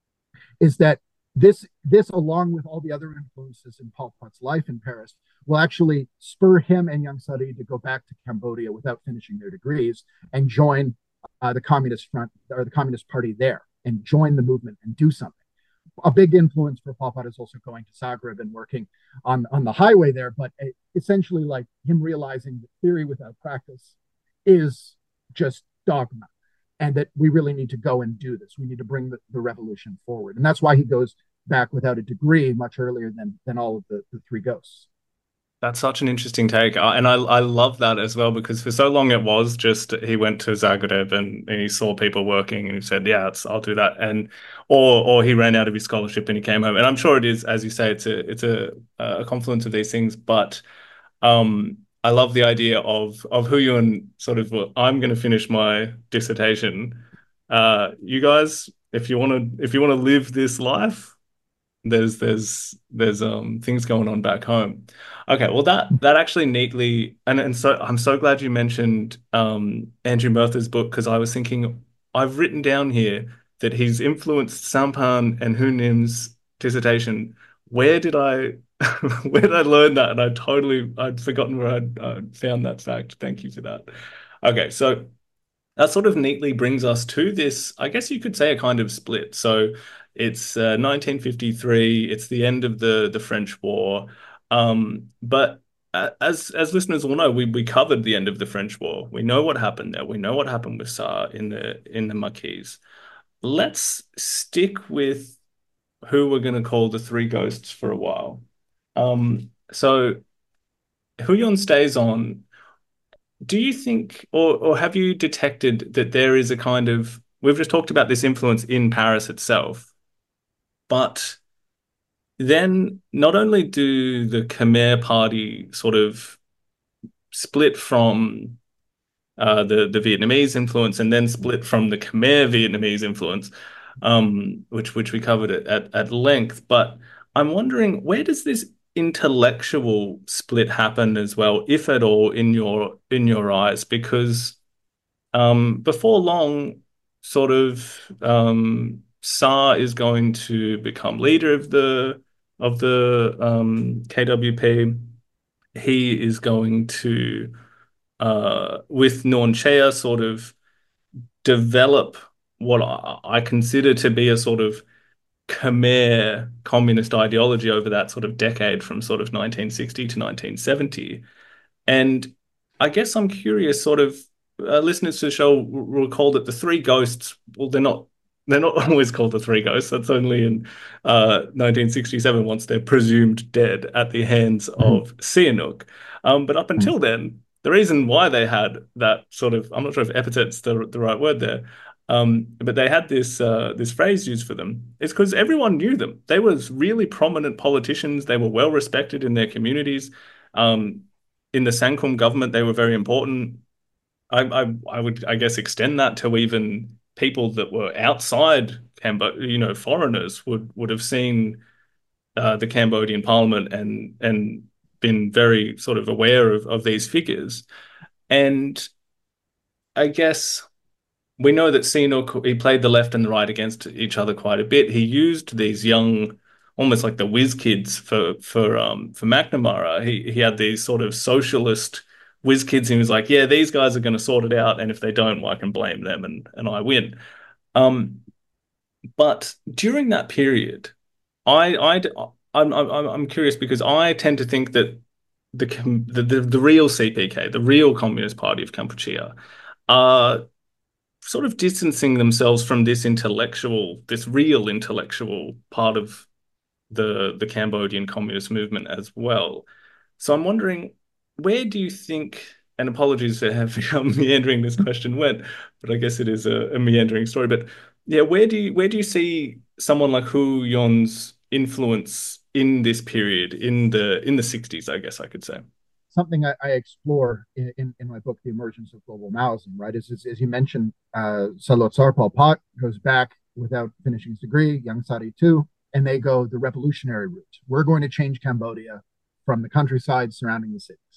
is that this, this, along with all the other influences in Pol Pot's life in Paris, will actually spur him and Yang Sari to go back to Cambodia without finishing their degrees and join uh, the Communist Front or the Communist Party there and join the movement and do something. A big influence for Pol Pot is also going to Zagreb and working on, on the highway there, but essentially like him realizing that theory without practice is just dogma, and that we really need to go and do this. We need to bring the, the revolution forward. And that's why he goes back without a degree much earlier than, than all of the, the three ghosts. That's such an interesting take. Uh, And I I love that as well because for so long it was just he went to Zagreb and, and he saw people working and he said, yeah, it's, I'll do that. And or or he ran out of his scholarship and he came home. And I'm sure it is, as you say, it's a it's a a confluence of these things. But um I love the idea of of Huyun sort of, well, I'm going to finish my dissertation. Uh, you guys, if you want to if you want to live this life, there's there's there's um things going on back home. Okay, well that that actually neatly and and so I'm so glad you mentioned um Andrew Murtha's book because I was thinking I've written down here that he's influenced Sampan and Hunim's dissertation. Where did I where did I learn that? And I totally I'd forgotten where I'd, I'd found that fact. Thank you for that. Okay, so that sort of neatly brings us to this, I guess you could say a kind of split. So it's uh, nineteen fifty-three, it's the end of the the French War. Um, but uh, as as listeners will know, we we covered the end of the French War. We know what happened there. We know what happened with Saar in the in the Maquis. Let's stick with who we're going to call the three ghosts for a while. Um, so Huyon stays on. Do you think, or or have you detected that there is a kind of, we've just talked about this influence in Paris itself, but then not only do the Khmer Party sort of split from uh, the the Vietnamese influence and then split from the Khmer Vietnamese influence, um, which which we covered at, at at length. But I'm wondering where does this intellectual split happen as well, if at all, in your in your eyes? Because Um, before long, sort of, um, Saar is going to become leader of the of the um, K W P. He is going to, uh, with Nuon Chea, sort of develop what I, I consider to be a sort of Khmer communist ideology over that sort of decade from sort of nineteen sixty to nineteen seventy. And I guess I'm curious, sort of, uh, listeners to the show will recall that the three ghosts, well, they're not they're not always called the three ghosts. That's only in uh, nineteen sixty-seven once they're presumed dead at the hands Mhm, of Sihanouk. Um, but up mhm, until then, the reason why they had that sort of, I'm not sure if epithet's the the right word there, um, but they had this uh, this phrase used for them. It's because everyone knew them. They were really prominent politicians. They were well respected in their communities. Um, in the Sankum government, they were very important. I, I, I would, I guess, extend that to even people that were outside Cambodia, you know, foreigners would would have seen uh, the Cambodian parliament and and been very sort of aware of of these figures. And I guess we know that Sihanouk, he played the left and the right against each other quite a bit. He used these young, almost like the whiz kids for for um for McNamara. He he had these sort of socialist whiz kids, and he was like, yeah, these guys are going to sort it out, and if they don't, well, I can blame them, and and I win. Um, but during that period, I I I'm I'm I'm curious because I tend to think that the the the, the real C P K, the real Communist Party of Kampuchea, are sort of distancing themselves from this intellectual, this real intellectual part of the the Cambodian communist movement as well. So I'm wondering, where do you think, and apologies for how meandering this question went, but I guess it is a, a meandering story. But yeah, where do you where do you see someone like Hu Yon's influence in this period, in the in the sixties, I guess I could say? something I, I explore in, in, in, my book, The Emergence of Global Maoism, right? Is, is as you mentioned, uh, Salotsar Pol Pot goes back without finishing his degree, Young Sari too, and they go the revolutionary route. We're going to change Cambodia from the countryside surrounding the cities.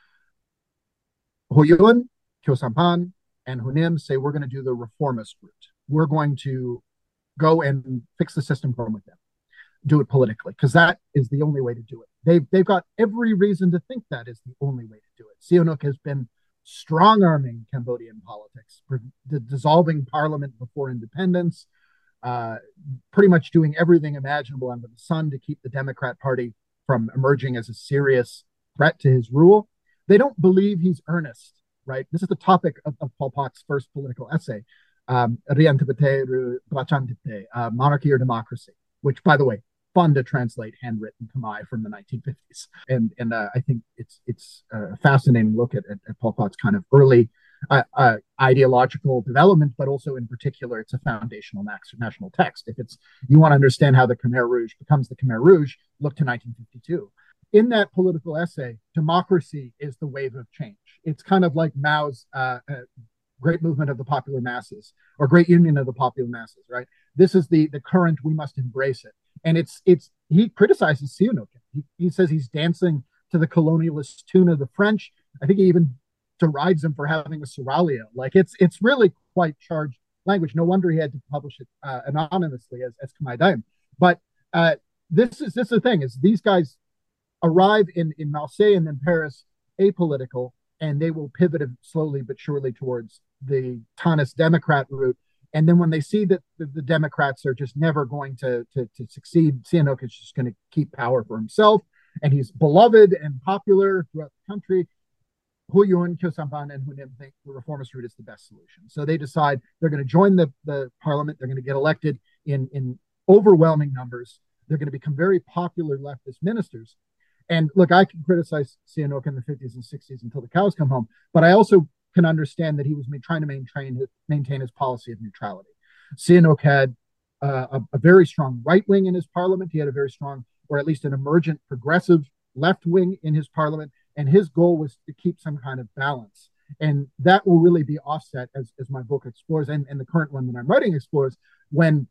Huyun, Kyo Sampan, and Hunim say we're going to do the reformist route. We're going to go and fix the system from within, do it politically, because that is the only way to do it. They've they've got every reason to think that is the only way to do it. Sihanouk has been strong arming Cambodian politics, dissolving parliament before independence, uh, pretty much doing everything imaginable under the sun to keep the Democrat Party from emerging as a serious threat to his rule. They don't believe he's earnest, right? This is the topic of, of Pol Pot's first political essay, um, uh, Monarchy or Democracy, which, by the way, fun to translate handwritten Khmer from the nineteen fifties. And and uh, I think it's it's a fascinating look at, at, at Pol Pot's kind of early uh, uh, ideological development, but also in particular, it's a foundational national text. If it's you want to understand how the Khmer Rouge becomes the Khmer Rouge, look to nineteen fifty-two. In that political essay, democracy is the wave of change. It's kind of like Mao's uh, uh, great movement of the popular masses or great union of the popular masses, right? This is the the current. We must embrace it. And it's it's he criticizes Sihanouk. He, he says he's dancing to the colonialist tune of the French. I think he even derides him for having a seraglio. Like it's it's really quite charged language. No wonder he had to publish it uh, anonymously as as Khmer Daim. But uh, this is this is the thing is these guys arrive in in Marseille and then Paris apolitical, and they will pivot slowly but surely towards the Tanist Democrat route. And then when they see that the, the Democrats are just never going to, to, to succeed, Sihanouk is just going to keep power for himself. And he's beloved and popular throughout the country. Hu Yun, Khieu Samphan, and Hu Nim think the reformist route is the best solution. So they decide they're going to join the, the parliament. They're going to get elected in, in overwhelming numbers. They're going to become very popular leftist ministers. And look, I can criticize Sihanouk in the fifties and sixties until the cows come home, but I also can understand that he was trying to maintain his, maintain his policy of neutrality. Sihanouk had uh, a, a very strong right wing in his parliament. He had a very strong, or at least an emergent progressive left wing in his parliament, and his goal was to keep some kind of balance. And that will really be offset, as, as my book explores, and, and the current one that I'm writing explores, when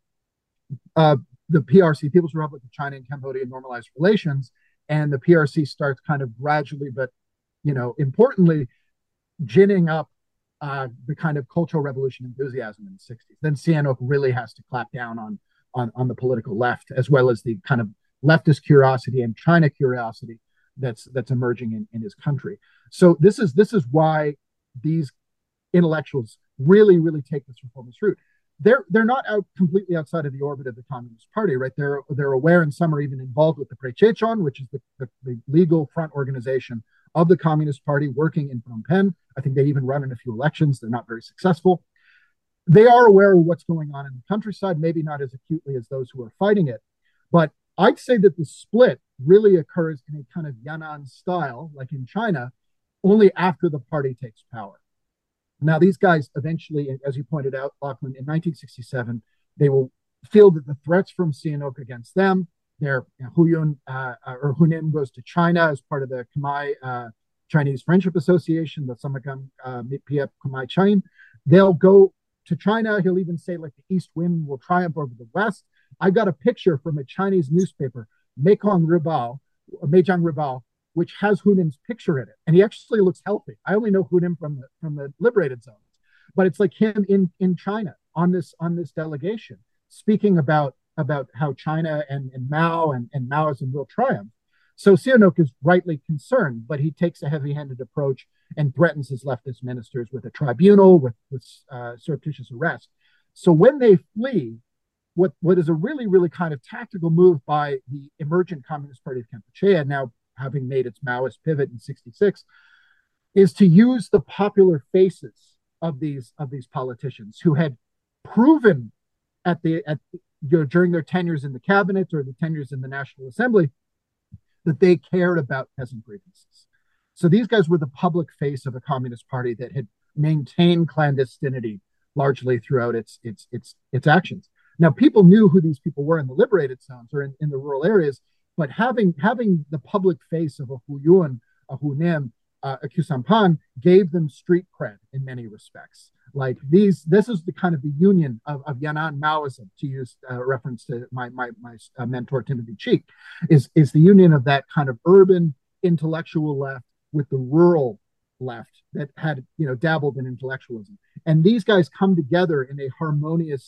uh, the P R C, People's Republic of China and Cambodia, normalized relations, and the P R C starts kind of gradually, but you know, importantly, ginning up uh, the kind of cultural revolution enthusiasm in the sixties. Then Sihanouk really has to clap down on, on, on the political left, as well as the kind of leftist curiosity and China curiosity that's that's emerging in, in his country. So this is this is why these intellectuals really, really take this reformist route. They're they're not out completely outside of the orbit of the Communist Party, right? They're they're aware, and some are even involved with the Prechechon, which is the, the, the legal front organization of the Communist Party working in Phnom Penh. I think they even run in a few elections. They're not very successful. They are aware of what's going on in the countryside, maybe not as acutely as those who are fighting it. But I'd say that the split really occurs in a kind of Yan'an style, like in China, only after the party takes power. Now, these guys eventually, as you pointed out, Lachlan, in nineteen sixty-seven, they will feel that the threats from Sihanouk against them, their you know, Hu Yun uh, or Hu Nim goes to China as part of the Khmer uh, Chinese Friendship Association, the Samakam uh, P F Khmer Chain. They'll go to China. He'll even say, like, the East Wind will triumph over the West. I got a picture from a Chinese newspaper, Mekong Ribao, Meijiang Ribao, which has Hu Nim's picture in it. And he actually looks healthy. I only know Hu Nim from the, from the liberated zones. But it's like him in, in China on this on this delegation, speaking about, about how China and, and Mao and, and Maoism will triumph. So Sihanouk is rightly concerned, but he takes a heavy-handed approach and threatens his leftist ministers with a tribunal, with, with uh, surreptitious arrest. So when they flee, what, what is a really, really kind of tactical move by the emergent Communist Party of Kampuchea, now having made its Maoist pivot in sixty-six, is to use the popular faces of these of these politicians who had proven at the at you know, during their tenures in the cabinet or the tenures in the National Assembly that they cared about peasant grievances. So these guys were the public face of a communist party that had maintained clandestinity largely throughout its its its its actions. Now, people knew who these people were in the liberated zones or in, in the rural areas, but having having the public face of a Hu Yun, a Hu Nim, uh, a Khieu Samphan gave them street cred in many respects. Like these, this is the kind of the union of, of Yan'an Maoism, to use a reference to my my my uh, mentor Timothy Cheek, is is the union of that kind of urban intellectual left with the rural left that had you know dabbled in intellectualism, and these guys come together in a harmonious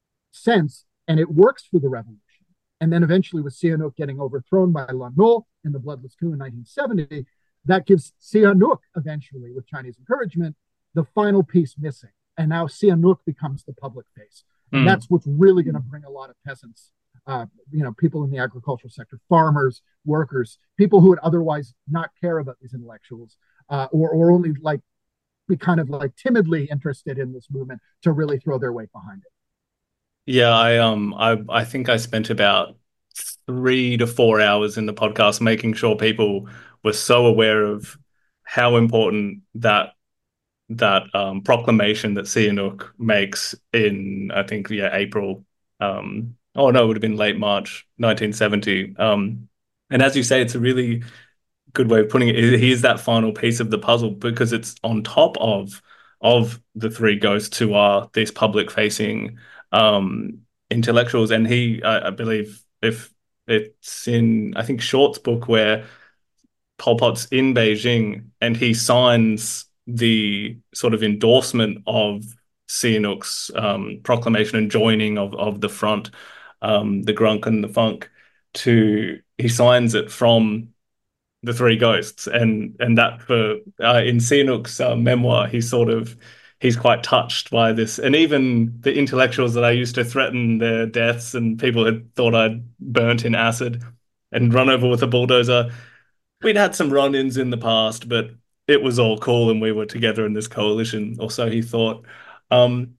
sense, and it works for the revolution. And then eventually, with Sihanouk getting overthrown by Lon Nol in the bloodless coup in nineteen seventy, that gives Sihanouk eventually, with Chinese encouragement, the final piece missing. And now Sihanouk becomes the public face. And mm. that's what's really going to bring a lot of peasants, uh, you know, people in the agricultural sector, farmers, workers, people who would otherwise not care about these intellectuals, uh, or, or only like be kind of like timidly interested in this movement to really throw their weight behind it. Yeah, I um I I think I spent about three to four hours in the podcast, making sure people were so aware of how important that that um, proclamation that Sihanouk makes in, I think, yeah, April. Um, oh no, it would have been late March nineteen seventy. Um, and as you say, it's a really good way of putting it. He is that final piece of the puzzle because it's on top of of the three ghosts who are these public facing um, intellectuals. And he, I, I believe, if it's in, I think, Short's book where Pol Pot's in Beijing and he signs the sort of endorsement of Sihanouk's um, proclamation and joining of, of the front, um, the Grunk and the Funk, to he signs it from the three ghosts, and and that for uh, in Sihanouk's uh, memoir, he's sort of he's quite touched by this, and even the intellectuals that I used to threaten their deaths, and people had thought I'd burnt in acid and run over with a bulldozer. We'd had some run-ins in the past, but it was all cool, and we were together in this coalition, or so he thought. Um,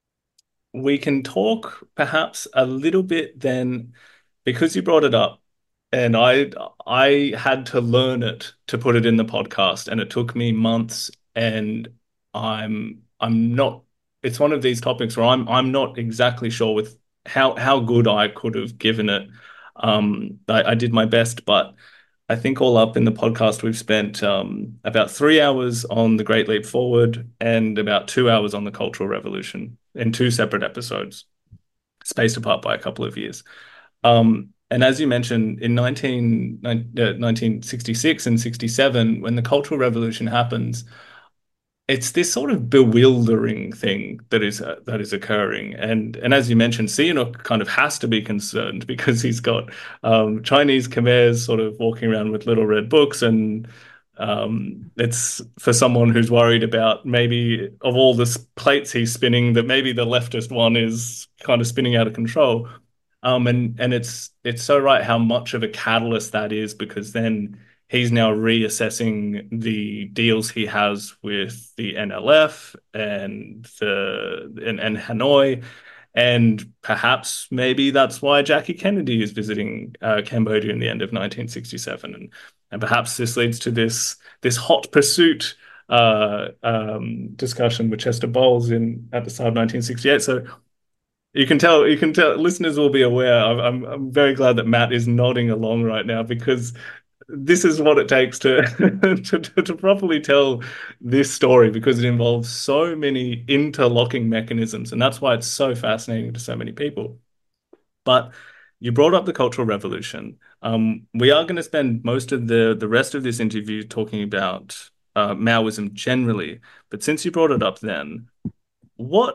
we can talk perhaps a little bit then, because you brought it up, and I I had to learn it to put it in the podcast, and it took me months, and I'm I'm not. It's one of these topics where I'm I'm not exactly sure with how how good I could have given it. Um, I, I did my best, but I think all up in the podcast, we've spent um, about three hours on the Great Leap Forward and about two hours on the Cultural Revolution in two separate episodes, spaced apart by a couple of years. Um, and as you mentioned, in nineteen, uh, nineteen sixty-six and sixty-seven, when the Cultural Revolution happens, it's this sort of bewildering thing that is uh, that is occurring, and and as you mentioned, Sihanouk kind of has to be concerned because he's got um, Chinese Khmers sort of walking around with little red books, and um, it's for someone who's worried about maybe of all the plates he's spinning that maybe the leftist one is kind of spinning out of control, um, and and it's it's so right how much of a catalyst that is because then he's now reassessing the deals he has with the N L F and the and, and Hanoi. And perhaps maybe that's why Jackie Kennedy is visiting uh, Cambodia in the end of nineteen sixty-seven. And, and perhaps this leads to this this hot pursuit uh, um, discussion with Chester Bowles in at the start of nineteen sixty-eight. So you can tell, you can tell, listeners will be aware. I'm, I'm, I'm very glad that Matt is nodding along right now because this is what it takes to, to to properly tell this story because it involves so many interlocking mechanisms, and that's why it's so fascinating to so many people. But you brought up the Cultural Revolution. Um, we are going to spend most of the the rest of this interview talking about uh, Maoism generally, but since you brought it up, then what?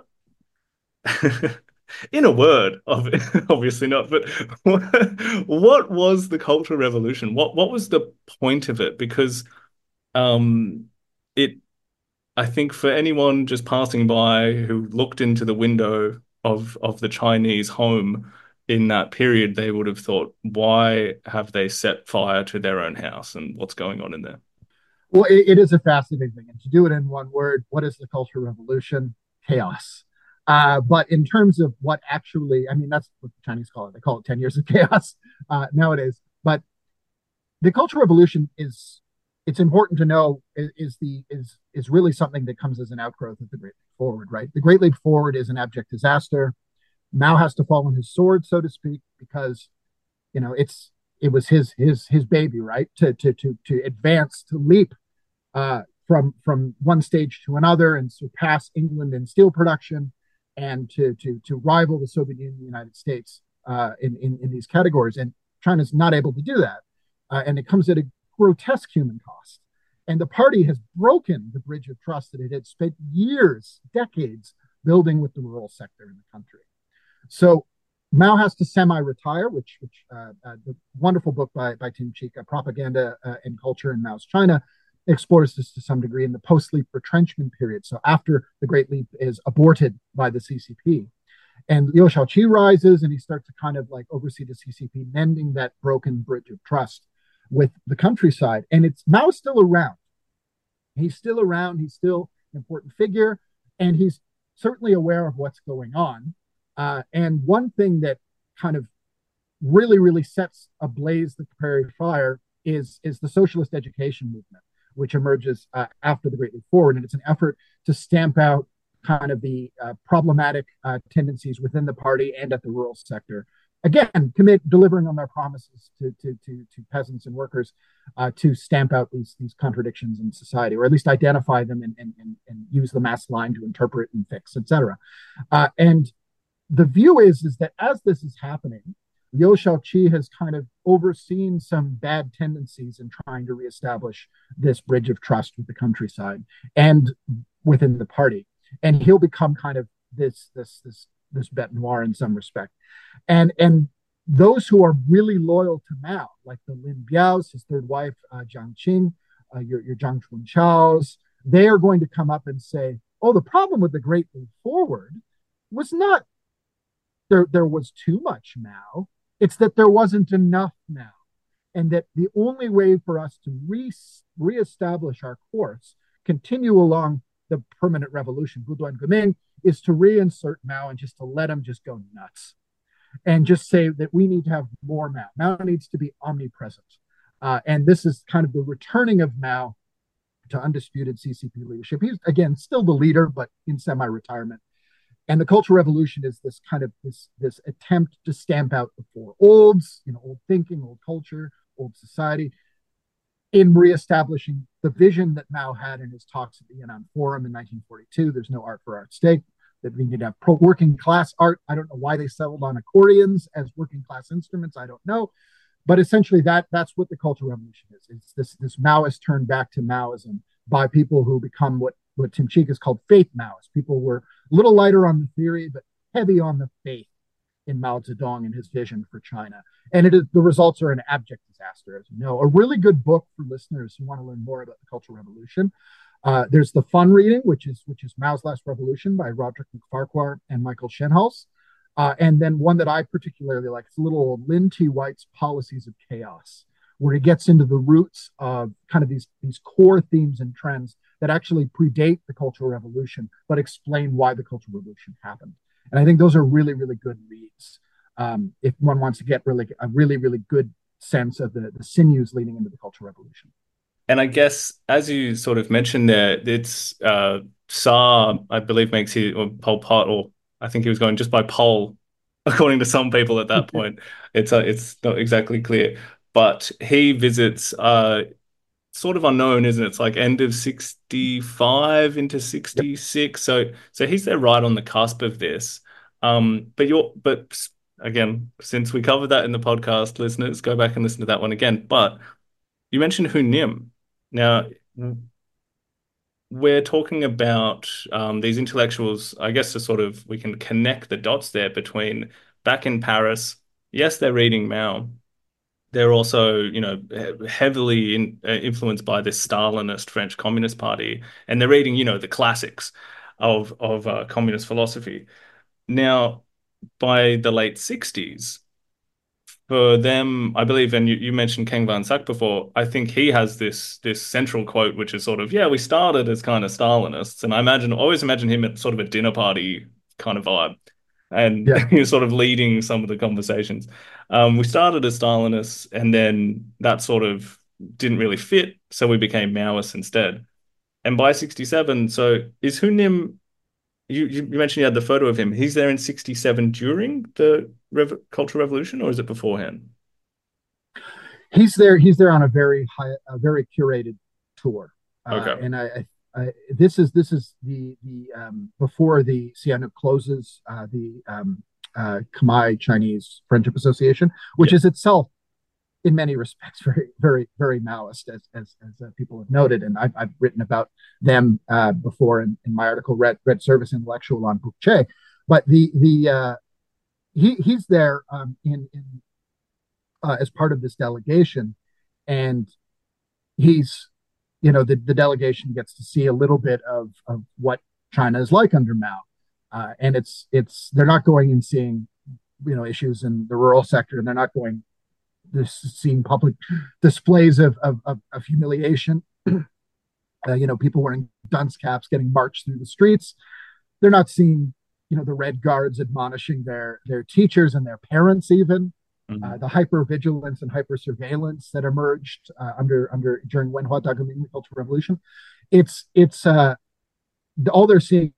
In a word, obviously not, but what was the Cultural Revolution? What what was the point of it? Because um, it, I think for anyone just passing by who looked into the window of of the Chinese home in that period, they would have thought, why have they set fire to their own house and what's going on in there? Well, it, it is a fascinating thing. And to do it in one word, what is the Cultural Revolution? Chaos. Uh, but in terms of what actually, I mean, that's what the Chinese call it. They call it ten years of chaos uh, nowadays. But the Cultural Revolution is, it's important to know, is, is the is is really something that comes as an outgrowth of the Great Leap Forward, right? The Great Leap Forward is an abject disaster. Mao has to fall on his sword, so to speak, because you know it's it was his his his baby, right? To to to to advance, to leap uh, from from one stage to another and surpass England in steel production, and to to to rival the Soviet Union, and the United States uh, in, in in these categories. And China's not able to do that, uh, and it comes at a grotesque human cost. And the party has broken the bridge of trust that it had spent years, decades building with the rural sector in the country. So Mao has to semi-retire, which, which uh, uh, the wonderful book by, by Tim Chika, Propaganda uh, and Culture in Mao's China, explores this to some degree in the post-leap retrenchment period. So after the Great Leap is aborted by the C C P. And Liu Shaoqi rises and he starts to kind of like oversee the C C P, mending that broken bridge of trust with the countryside. And it's Mao's still around. He's still around. He's still an important figure. And he's certainly aware of what's going on. Uh, and one thing that kind of really, really sets ablaze the Prairie Fire is, is the socialist education movement, which emerges uh, after the Great Leap Forward. And it's an effort to stamp out kind of the uh, problematic uh, tendencies within the party and at the rural sector. Again, commit delivering on their promises to, to, to, to peasants and workers uh, to stamp out these, these contradictions in society, or at least identify them and, and, and, and use the mass line to interpret and fix, et cetera. Uh, and the view is, is that as this is happening, Liu Shaoqi has kind of overseen some bad tendencies in trying to reestablish this bridge of trust with the countryside and within the party. And he'll become kind of this this this this bête noire in some respect. And and those who are really loyal to Mao, like the Lin Biaos, his third wife, uh, Jiang Qing, uh, your, your Zhang Chunchaos, they are going to come up and say, oh, the problem with the Great Leap Forward was not there, there was too much Mao. It's that there wasn't enough Mao. And that the only way for us to re- reestablish our course, continue along the permanent revolution, Guduan Guming, is to reinsert Mao and just to let him just go nuts. And just say that we need to have more Mao. Mao needs to be omnipresent. Uh, and this is kind of the returning of Mao to undisputed C C P leadership. He's, again, still the leader, but in semi-retirement. And the Cultural Revolution is this kind of this, this attempt to stamp out the four olds, you know, old thinking, old culture, old society, in reestablishing the vision that Mao had in his talks at the Yan'an Forum in nineteen forty-two. There's no art for art's sake. That we need to have pro working class art. I don't know why they settled on accordions as working class instruments. I don't know. But essentially that that's what the Cultural Revolution is. It's this, this Maoist turn back to Maoism by people who become what, what Tim Cheek has called faith Maoists. People were a little lighter on the theory, but heavy on the faith in Mao Zedong and his vision for China. And it is, the results are an abject disaster, as you know. A really good book for listeners who want to learn more about the Cultural Revolution. Uh, there's the fun reading, which is which is Mao's Last Revolution by Roderick McFarquhar and Michael Shenhouse. Uh, and then one that I particularly like, it's a little Lin T. White's Policies of Chaos, where he gets into the roots of kind of these, these core themes and trends that actually predate the Cultural Revolution, but explain why the Cultural Revolution happened. And I think those are really, really good reads um, if one wants to get really a really, really good sense of the, the sinews leading into the Cultural Revolution. And I guess, as you sort of mentioned there, it's uh, Tsar, I believe, makes his, or Pol Pot, or I think he was going just by Pol, according to some people at that point. It's uh, it's not exactly clear. But he visits, uh, sort of unknown, isn't it? It's like end of sixty-five into Yep. sixty-six. So so he's there right on the cusp of this. Um, but you're, but again, since we covered that in the podcast, listeners, go back and listen to that one again. But you mentioned Hu Nim. Now, we're talking about um, these intellectuals, I guess, to sort of, we can connect the dots there between back in Paris. Yes, they're reading Mao. They're also, you know, heavily in, uh, influenced by this Stalinist French Communist Party, and they're reading, you know, the classics of of uh, communist philosophy. Now, by the late sixties, for them, I believe, and you, you mentioned Ken Van Sack before, I think he has this this central quote, which is sort of, yeah, we started as kind of Stalinists. And I imagine, always imagine him at sort of a dinner party kind of vibe. And Yeah. he was sort of leading some of the conversations. Um, we started as Stalinists, and then that sort of didn't really fit. So we became Maoists instead. And by sixty-seven, so is Hunim, you, you mentioned you had the photo of him. He's there in sixty-seven during the Rev Cultural Revolution, or is it beforehand? He's there. He's there on a very high, a very curated tour, uh, Okay. and I, I, I, this is this is the the um, before the Sihanouk closes uh, the um, uh, Khmer Chinese Friendship Association, which Yeah. is itself in many respects very very very Maoist, as as, as uh, people have noted, and I've, I've written about them uh, before in, in my article "Red Red Service Intellectual" on Puc Che, but the the uh, he he's there um, in in uh, as part of this delegation, and he's you know the, the delegation gets to see a little bit of of what China is like under Mao, uh, and it's it's they're not going and seeing you know issues in the rural sector, and they're not going this seeing public displays of of, of, of humiliation. Uh, you know, people wearing dunce caps getting marched through the streets. They're not seeing you know the Red Guards admonishing their their teachers and their parents even. uh, Mm. the hypervigilance and hypersurveillance that emerged uh, under under during Wenhua Dageming, the Cultural Revolution. It's it's uh, all they're seeing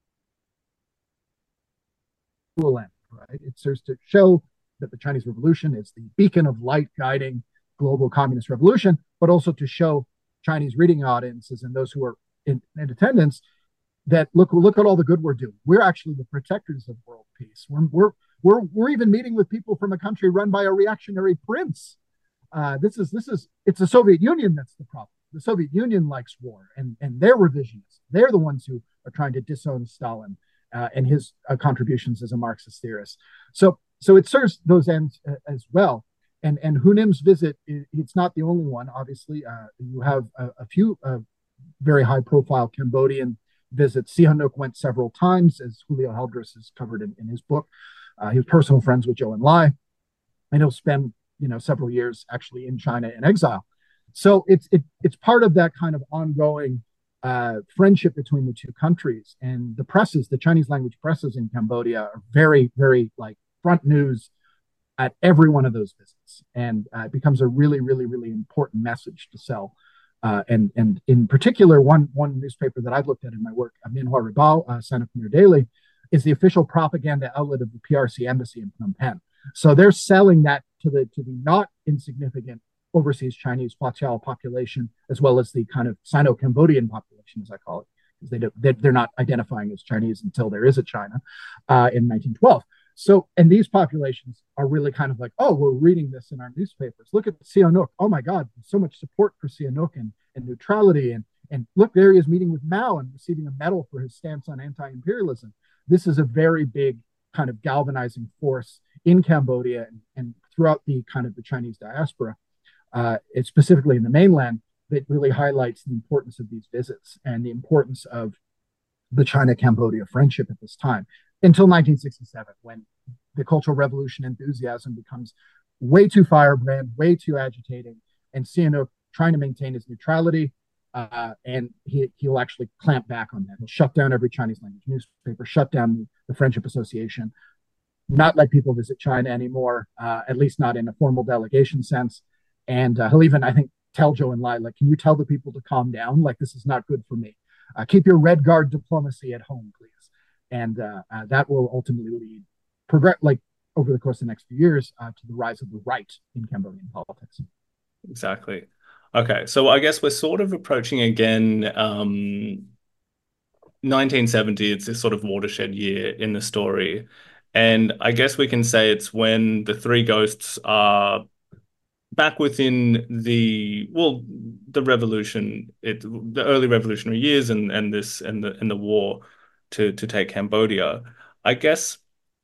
will end, right? It serves to show that the Chinese Revolution is the beacon of light guiding global communist revolution, but also to show Chinese reading audiences and those who are in, in attendance that look look at all the good we're doing. We're actually the protectors of world peace. We're we're we're, we're even meeting with people from a country run by a reactionary prince. Uh, this is this is it's the Soviet Union that's the problem. The Soviet Union likes war, and and they're revisionists. They're the ones who are trying to disown Stalin uh, and his uh, contributions as a Marxist theorist. So so it serves those ends uh, as well. And and Hunim's visit, it's not the only one. Obviously, uh, you have a, a few uh, very high profile Cambodian visits. Sihanouk went several times, as Julio Heldres has covered in, in his book. Uh, he was personal friends with Zhou Enlai, and he'll spend you know several years actually in China in exile. So it's it, it's part of that kind of ongoing uh, friendship between the two countries. And the presses, the Chinese language presses in Cambodia, are very very like front news at every one of those visits, and uh, it becomes a really really really important message to sell. Uh, and and in particular, one one newspaper that I've looked at in my work, Minh Hoa Ribao, uh, Santa Khmer Daily, is the official propaganda outlet of the P R C embassy in Phnom Penh. So they're selling that to the to the not insignificant overseas Chinese Huaqiao population, as well as the kind of Sino-Cambodian population, as I call it, because they do, they're not identifying as Chinese until there is a China uh, in nineteen twelve. So, and these populations are really kind of like, oh, we're reading this in our newspapers. Look at Sihanouk. Oh my God, so much support for Sihanouk and, and neutrality. And, and look, there he is meeting with Mao and receiving a medal for his stance on anti-imperialism. This is a very big kind of galvanizing force in Cambodia and, and throughout the kind of the Chinese diaspora, uh, it's specifically in the mainland, that really highlights the importance of these visits and the importance of the China-Cambodia friendship at this time until nineteen sixty-seven, when the Cultural Revolution enthusiasm becomes way too firebrand, way too agitating, and Sihanouk trying to maintain his neutrality, uh, and he, he'll actually clamp back on that. He'll shut down every Chinese language newspaper, shut down the, the Friendship Association, not let people visit China anymore, uh, at least not in a formal delegation sense. And uh, he'll even, I think, tell Zhou Enlai, like, can you tell the people to calm down? Like, this is not good for me. Uh, keep your red guard diplomacy at home, please. And uh, uh, that will ultimately lead, progress, like over the course of the next few years, uh, to the rise of the right in Cambodian politics. Exactly. Okay, so I guess we're sort of approaching again um, nineteen seventy. It's this sort of watershed year in the story. And I guess we can say it's when the three ghosts are back within the well, the revolution, it the early revolutionary years and and this and the and the war to to take Cambodia. I guess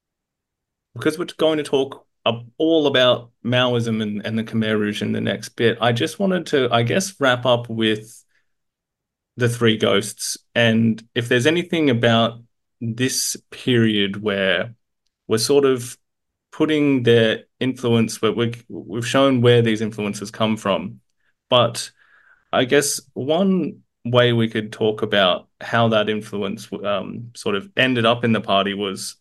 because we're going to talk all about Maoism and, and the Khmer Rouge in the next bit, I just wanted to, I guess, wrap up with the three ghosts. And if there's anything about this period where we're sort of putting their influence, where we we've shown where these influences come from. But I guess one way we could talk about how that influence um, sort of ended up in the party was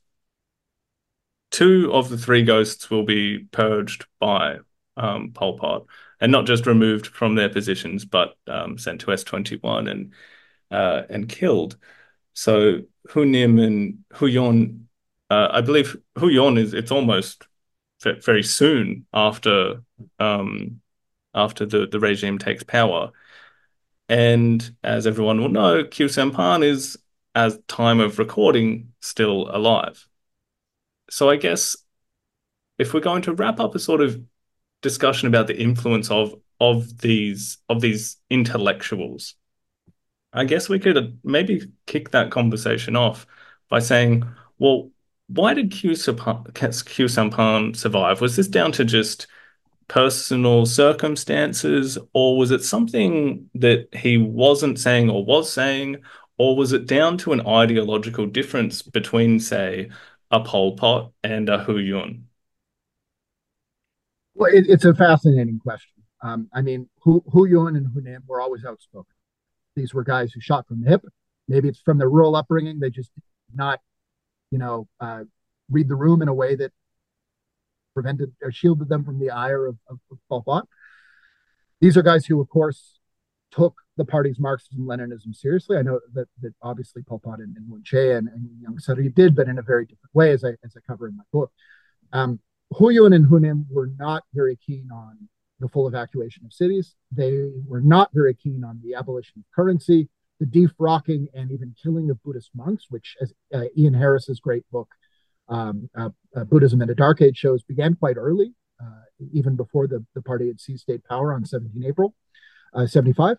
two of the three ghosts will be purged by um, Pol Pot, and not just removed from their positions, but um, sent to S twenty-one and uh, and killed. So Hu Nim and Hu Yon, uh, I believe Hu Yon is it's almost very soon after um, after the, the regime takes power. And as everyone will know, Khieu Samphan is, as time of recording, still alive. So I guess if we're going to wrap up a sort of discussion about the influence of of these of these intellectuals, I guess we could maybe kick that conversation off by saying, well, why did Khieu Samphan survive? Was this down to just personal circumstances, or was it something that he wasn't saying or was saying, or was it down to an ideological difference between, say, a Pol Pot and a Hu Yun? Well, it, it's a fascinating question. Um, I mean, Hu, Hu Yun and Hu Nim were always outspoken. These were guys who shot from the hip. Maybe it's from their rural upbringing. They just did not, you know, uh, read the room in a way that prevented or shielded them from the ire of, of, of Pol Pot. These are guys who, of course, took the party's Marxism Leninism seriously. I know that that obviously Pol Pot and, and Wen Che and, and Young Sari did, but in a very different way, as I as I cover in my book. Um, Huiyuan and Hunim were not very keen on the full evacuation of cities. They were not very keen on the abolition of currency, the defrocking and even killing of Buddhist monks, which, as uh, Ian Harris's great book, um, uh, uh, Buddhism in a Dark Age, shows, began quite early, uh, even before the, the party had seized state power on seventeenth April uh, seventy-five.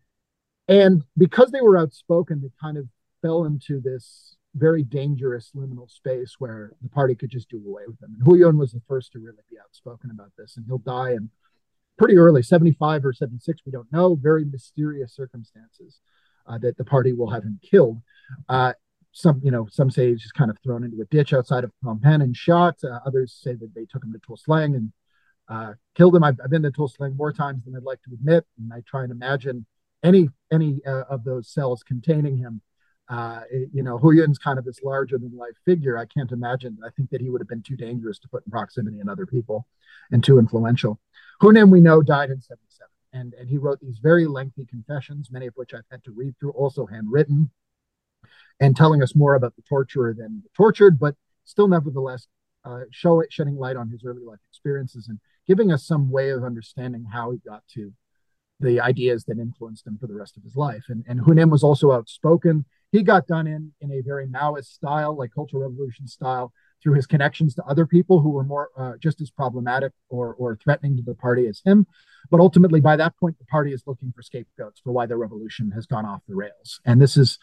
And because they were outspoken, they kind of fell into this very dangerous liminal space where the party could just do away with them. And Huiyuan was the first to really be outspoken about this, and he'll die in pretty early, seventy-five or seventy-six, we don't know, very mysterious circumstances uh, that the party will have him killed. Uh, some, you know, some say he's just kind of thrown into a ditch outside of Phnom Penh and shot. Uh, others say that they took him to Tuol Sleng and uh, killed him. I've, I've been to Tuol Sleng more times than I'd like to admit, and I try and imagine any any uh, of those cells containing him. Uh, it, you know, Huiyuan's kind of this larger than life figure. I can't imagine. I think that he would have been too dangerous to put in proximity in other people and too influential. Hunim, we know, died in seventy-seven, and, and he wrote these very lengthy confessions, many of which I've had to read through, also handwritten, and telling us more about the torturer than the tortured, but still nevertheless uh, show it, shedding light on his early life experiences and giving us some way of understanding how he got to the ideas that influenced him for the rest of his life. And, and Hunim was also outspoken. He got done in in a very Maoist style, like Cultural Revolution style, through his connections to other people who were more uh, just as problematic or, or threatening to the party as him. But ultimately, by that point, the party is looking for scapegoats for why the revolution has gone off the rails. And this is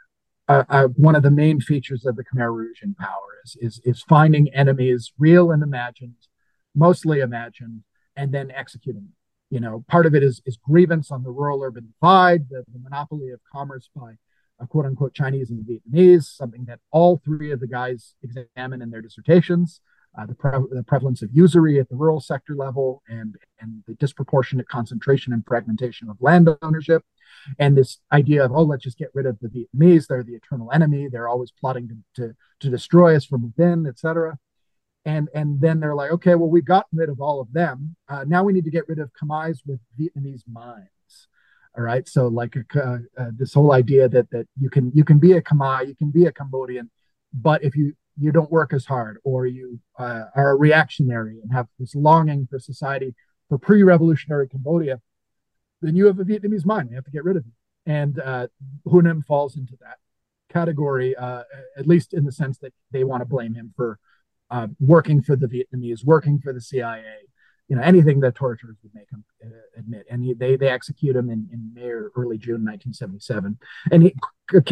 uh, uh, one of the main features of the Khmer Rouge in power is, is, is finding enemies, real and imagined, mostly imagined, and then executing them. You know, part of it is, is grievance on the rural-urban divide, the, the monopoly of commerce by uh, quote-unquote Chinese and Vietnamese, something that all three of the guys examine in their dissertations, uh, the, pre- the prevalence of usury at the rural sector level and, and the disproportionate concentration and fragmentation of land ownership, and this idea of, oh, let's just get rid of the Vietnamese. They're the eternal enemy. They're always plotting to, to, to destroy us from within, et cetera. And, and then they're like, okay, well, we've gotten rid of all of them. Uh, now we need to get rid of Khmers with Vietnamese minds. All right. So like uh, uh, this whole idea that that you can you can be a Khmer, you can be a Cambodian, but if you you don't work as hard or you uh, are a reactionary and have this longing for society for pre-revolutionary Cambodia, then you have a Vietnamese mind. You have to get rid of it. And uh, Hunim falls into that category, uh, at least in the sense that they want to blame him for Uh, working for the Vietnamese, working for the C I A, you know, anything that torturers would make him uh, admit. And he, they they execute him in, in May or early June nineteen seventy-seven. And he,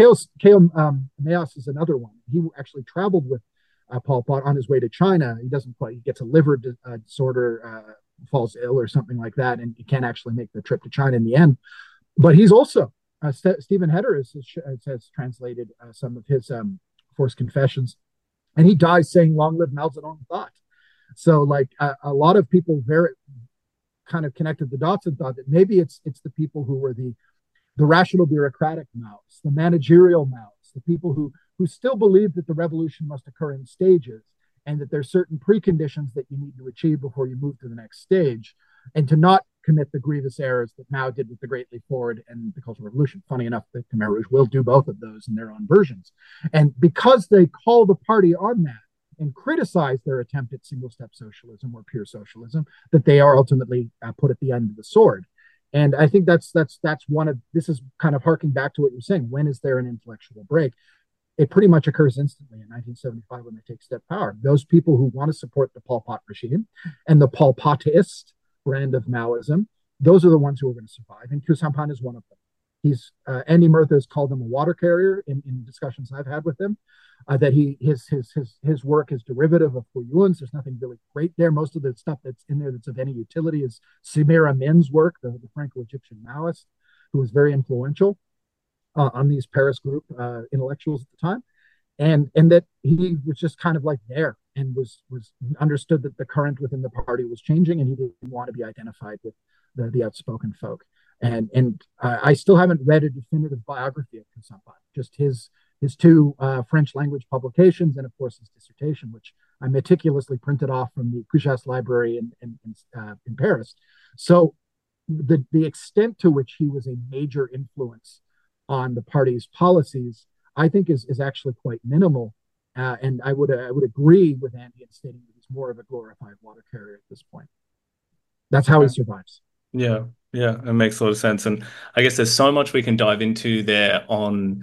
Keo um, Mayos is another one. He actually traveled with uh, Pol Pot on his way to China. He doesn't quite, he gets a liver di- uh, disorder, uh, falls ill or something like that, and he can't actually make the trip to China in the end. But he's also, uh, St- Stephen Heder has, has translated uh, some of his um, forced confessions. And he dies saying, long live Mao Zedong thought. So like a, a lot of people very kind of connected the dots and thought that maybe it's it's the people who were the the rational bureaucratic Maos, the managerial Maos, the people who who still believe that the revolution must occur in stages and that there's certain preconditions that you need to achieve before you move to the next stage, and to not commit the grievous errors that Mao did with the Great Leap Forward and the Cultural Revolution. Funny enough, the Khmer Rouge will do both of those in their own versions. And because they call the party on that and criticize their attempt at single-step socialism or pure socialism, that they are ultimately uh, put at the end of the sword. And I think that's that's that's one of, this is kind of harking back to what you're saying. When is there an intellectual break? It pretty much occurs instantly in nineteen seventy-five when they take step power. Those people who want to support the Pol Pot regime and the Pol Potist brand of Maoism, those are the ones who are going to survive. And Khieu Samphan is one of them. He's uh, Andy Murtha has called him a water carrier in, in discussions I've had with him. Uh, that he his his his his work is derivative of Huiyuan's. There's nothing really great there. Most of the stuff that's in there that's of any utility is Samir Amin's work, the, the Franco-Egyptian Maoist, who was very influential uh, on these Paris group uh, intellectuals at the time, and and that he was just kind of like there and was was understood that the current within the party was changing, and he didn't want to be identified with the the outspoken folk. And and uh, I still haven't read a definitive biography of Khieu Samphan, just his his two uh, French language publications, and of course his dissertation, which uh, meticulously printed off from the Cujas library in in, in, uh, in Paris. So the the extent to which he was a major influence on the party's policies, I think, is is actually quite minimal. Uh, and I would uh, I would agree with Andy in stating that he's more of a glorified water carrier at this point. That's how he Okay. survives. Yeah, yeah, it makes a lot of sense. And I guess there's so much we can dive into there on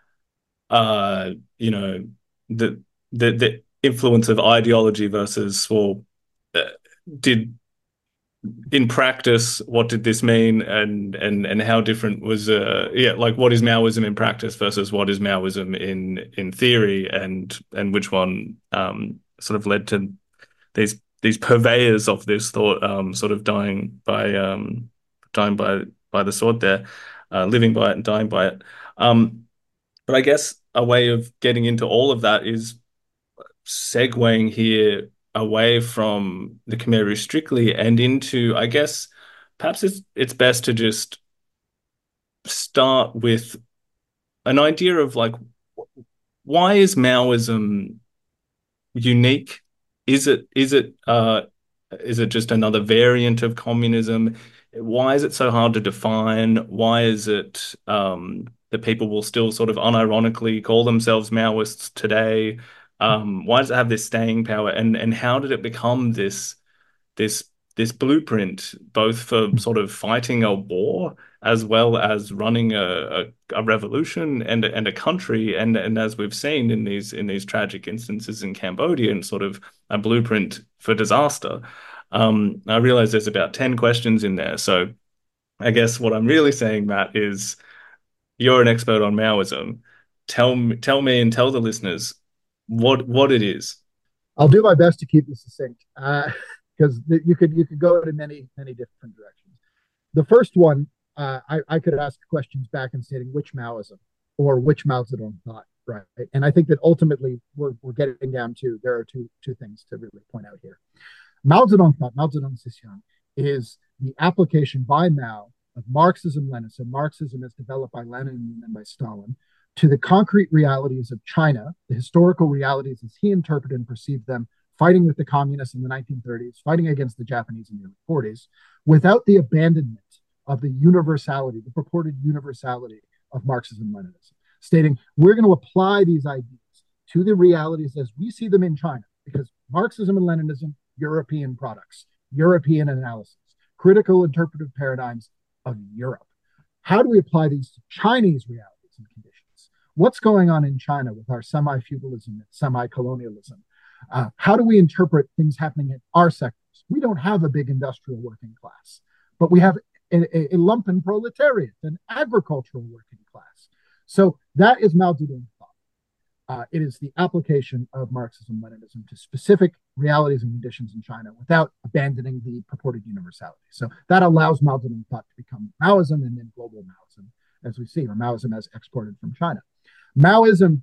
uh, you know, the the the influence of ideology versus, well, uh, did in practice, what did this mean, and and and how different was uh yeah, like what is Maoism in practice versus what is Maoism in in theory, and and which one um sort of led to these these purveyors of this thought um sort of dying by um dying by by the sword there, uh, living by it and dying by it. Um, but I guess a way of getting into all of that is segueing here away from the Khmer Rouge strictly and into, I guess, perhaps it's it's best to just start with an idea of like, why is Maoism unique? Is it is it uh is it just another variant of communism? Why is it so hard to define? Why is it um that people will still sort of unironically call themselves Maoists today? Um, why does it have this staying power? And and how did it become this this this blueprint, both for sort of fighting a war as well as running a, a, a revolution and and a country, and and as we've seen in these in these tragic instances in Cambodia, and sort of a blueprint for disaster. Um, I realize there's about ten questions in there, so I guess what I'm really saying, Matt, is you're an expert on Maoism. Tell me, tell me, and tell the listeners what what it is. I'll do my best to keep this succinct because uh, you could you could go in many many different directions. The first one, uh, I, I could ask questions back and stating which Maoism or which Mao Zedong thought, right? And I think that ultimately we're, we're getting down to there are two two things to really point out here. Mao Zedong thought, Mao Zedong Sisian, is the application by Mao of Marxism Lenin, so Marxism as developed by Lenin and then by Stalin, to the concrete realities of China, the historical realities as he interpreted and perceived them, fighting with the communists in the nineteen thirties, fighting against the Japanese in the early forties, without the abandonment of the universality, the purported universality of Marxism Leninism, stating we're going to apply these ideas to the realities as we see them in China, because Marxism and Leninism, European products, European analysis, critical interpretive paradigms of Europe. How do we apply these to Chinese realities and conditions? What's going on in China with our semi-feudalism and semi-colonialism? Uh, how do we interpret things happening in our sectors? We don't have a big industrial working class, but we have a, a, a lumpen proletariat, an agricultural working class. So that is Mao Zedong's thought. Uh, it is the application of Marxism-Leninism to specific realities and conditions in China without abandoning the purported universality. So that allows Mao Zedong thought to become Maoism and then global Maoism, as we see, or Maoism as exported from China. Maoism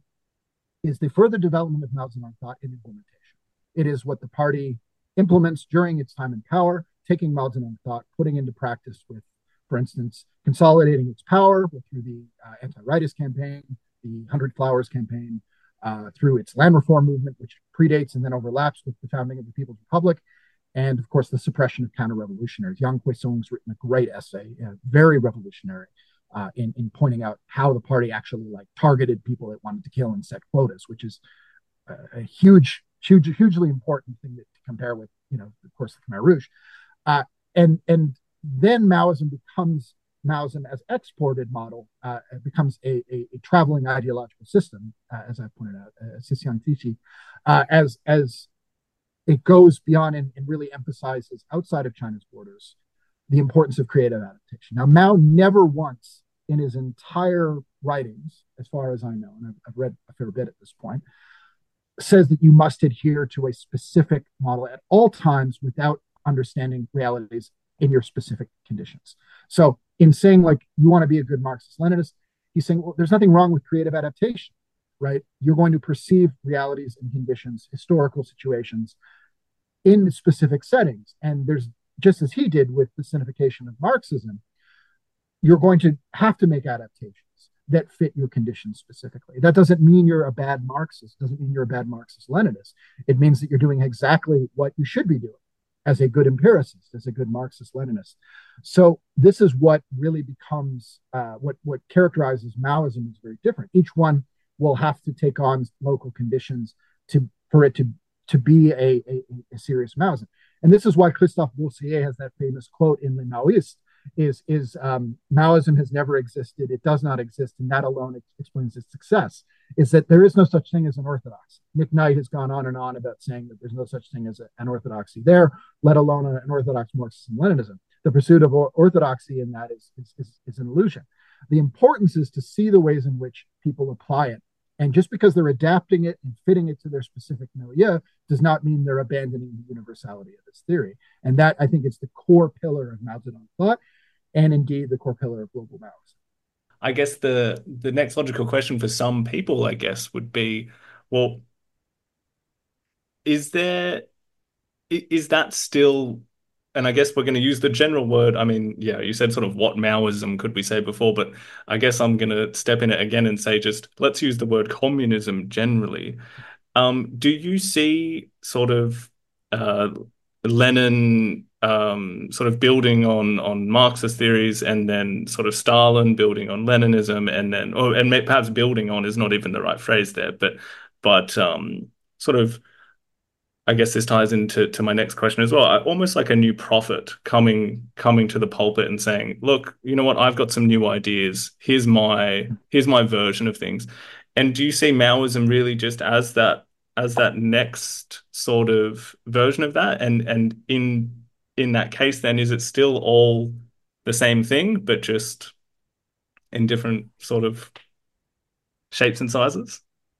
is the further development of Mao Zedong thought in implementation. It is what the party implements during its time in power, taking Mao Zedong thought, putting into practice with, for instance, consolidating its power through the uh, anti-rightist campaign, the Hundred Flowers campaign, uh, through its land reform movement, which predates and then overlaps with the founding of the People's Republic, and of course the suppression of counter-revolutionaries. Yang Huisong's written a great essay, uh, very revolutionary, uh, in in pointing out how the party actually like targeted people it wanted to kill and set quotas, which is a, a huge, huge, hugely important thing that, to compare with, you know, of course, the Khmer Rouge, uh, and and then Maoism becomes Maoism as exported model uh, becomes a, a, a traveling ideological system, uh, as I pointed out, uh, Sisian Tichi, uh, as as it goes beyond and, and really emphasizes outside of China's borders the importance of creative adaptation. Now, Mao never once in his entire writings, as far as I know, and I've, I've read a fair bit at this point, says that you must adhere to a specific model at all times without understanding realities in your specific conditions. So in saying like you want to be a good Marxist Leninist, he's saying, well, there's nothing wrong with creative adaptation, right? You're going to perceive realities and conditions, historical situations in specific settings. And there's, just as he did with the sinification of Marxism, you're going to have to make adaptations. that fit your conditions specifically. That doesn't mean you're a bad Marxist, doesn't mean you're a bad Marxist Leninist. It means that you're doing exactly what you should be doing as a good empiricist, as a good Marxist Leninist. So this is what really becomes uh, what what characterizes Maoism is very different. Each one will have to take on local conditions to for it to to be a, a, a serious Maoism. And this is why Christophe Boursier has that famous quote in Le Maoist, is, is um, Maoism has never existed, it does not exist, and that alone explains its success, is that there is no such thing as an orthodoxy. Nick Knight has gone on and on about saying that there's no such thing as a, an orthodoxy there, let alone an orthodox Marxism-Leninism. The pursuit of orthodoxy in that is, is, is, is an illusion. The importance is to see the ways in which people apply it. And just because they're adapting it and fitting it to their specific milieu does not mean they're abandoning the universality of this theory. And that, I think, is the core pillar of Mao Zedong thought, and indeed the core pillar of global Maoism. I guess the the next logical question for some people, I guess, would be, well, is there is that still, and I guess we're going to use the general word. I mean, yeah, you said sort of what Maoism could we say before, but I guess I'm going to step in it again and say just let's use the word communism generally. Um, do you see sort of uh, Lenin um, sort of building on on Marxist theories, and then sort of Stalin building on Leninism, and then or and perhaps building on is not even the right phrase there, but but um, sort of I guess this ties into to my next question as well. Almost like a new prophet coming coming to the pulpit and saying, "Look, you know what? I've got some new ideas. Here's my here's my version of things." And do you see Maoism really just as that as that next sort of version of that? And and in in that case, then is it still all the same thing, but just in different sort of shapes and sizes?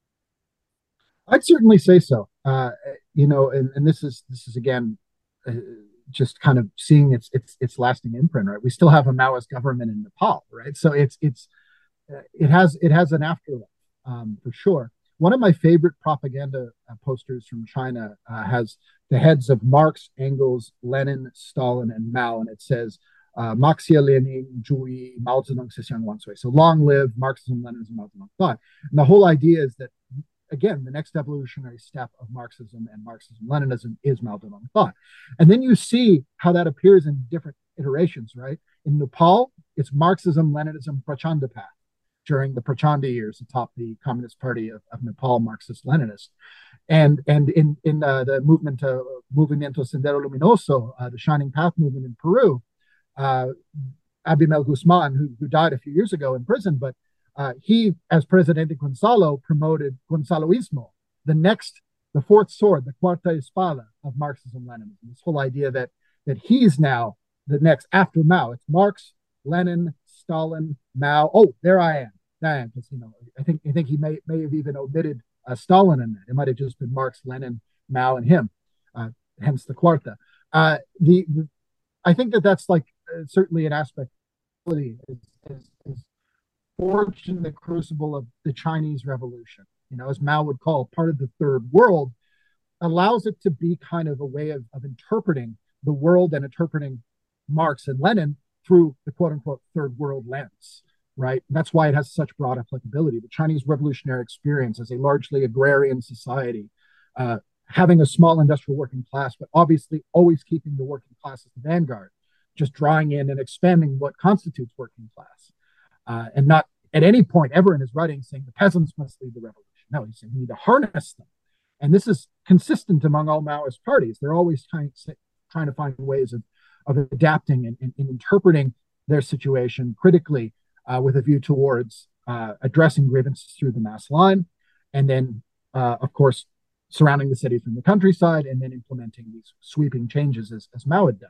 I'd certainly say so. Uh, you know, and, and this is this is again uh, just kind of seeing its its its lasting imprint, right? We still have a Maoist government in Nepal, right? So it's it's uh, it has it has an afterlife um, for sure. One of my favorite propaganda uh, posters from China uh, has the heads of Marx, Engels, Lenin, Stalin, and Mao, and it says uh, Marxia Lenin, Zhuyi, Mao Zedong, Sisiang Wansui. So long live Marxism, Leninism, Mao Zedong thought. And the whole idea is that, again, the next evolutionary step of Marxism and Marxism-Leninism is Mao Zedong thought. And then you see how that appears in different iterations, right? In Nepal, it's Marxism-Leninism Prachanda path during the Prachanda years atop the Communist Party of, of Nepal, Marxist-Leninist. And, and in, in uh, the movement, uh, Movimiento Sendero Luminoso, uh, the Shining Path movement in Peru, uh, Abimel Guzman, who, who died a few years ago in prison, but Uh, he, as Presidente Gonzalo, promoted Gonzaloismo, the next, the fourth sword, the cuarta espada of Marxism-Leninism. This whole idea that that he's now the next after Mao. It's Marx, Lenin, Stalin, Mao. Oh, there I am. There I am. Because, you know, I think I think he may may have even omitted uh, Stalin in that. It might have just been Marx, Lenin, Mao, and him. Uh, hence the cuarta. Uh, the, the I think that that's like uh, certainly an aspect of is, is, is forged in the crucible of the Chinese Revolution, you know, as Mao would call part of the third world, allows it to be kind of a way of, of interpreting the world and interpreting Marx and Lenin through the quote unquote third world lens, right? And that's why it has such broad applicability. The Chinese revolutionary experience as a largely agrarian society, uh, having a small industrial working class, but obviously always keeping the working class as the vanguard, just drawing in and expanding what constitutes working class. Uh, and not at any point ever in his writing saying the peasants must lead the revolution. No, he's saying we need to harness them. And this is consistent among all Maoist parties. They're always trying, trying to find ways of, of adapting and, and, and interpreting their situation critically uh, with a view towards uh, addressing grievances through the mass line. And then, uh, of course, surrounding the city from the countryside, and then implementing these sweeping changes as, as Mao had done.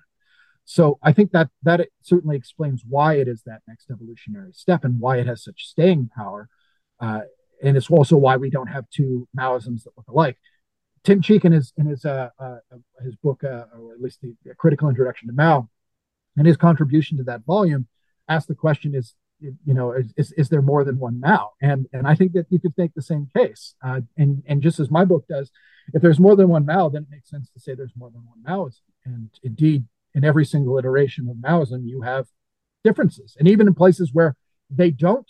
So I think that that certainly explains why it is that next evolutionary step and why it has such staying power. Uh, and it's also why we don't have two Maoisms that look alike. Tim Cheek, in his in his uh, uh, his book, uh, or at least the, the critical introduction to Mao, and his contribution to that volume, asked the question: Is you know is, is is there more than one Mao? And and I think that you could make the same case. Uh, and and just as my book does, if there's more than one Mao, then it makes sense to say there's more than one Maoism. And indeed, in every single iteration of Maoism, you have differences. And even in places where they don't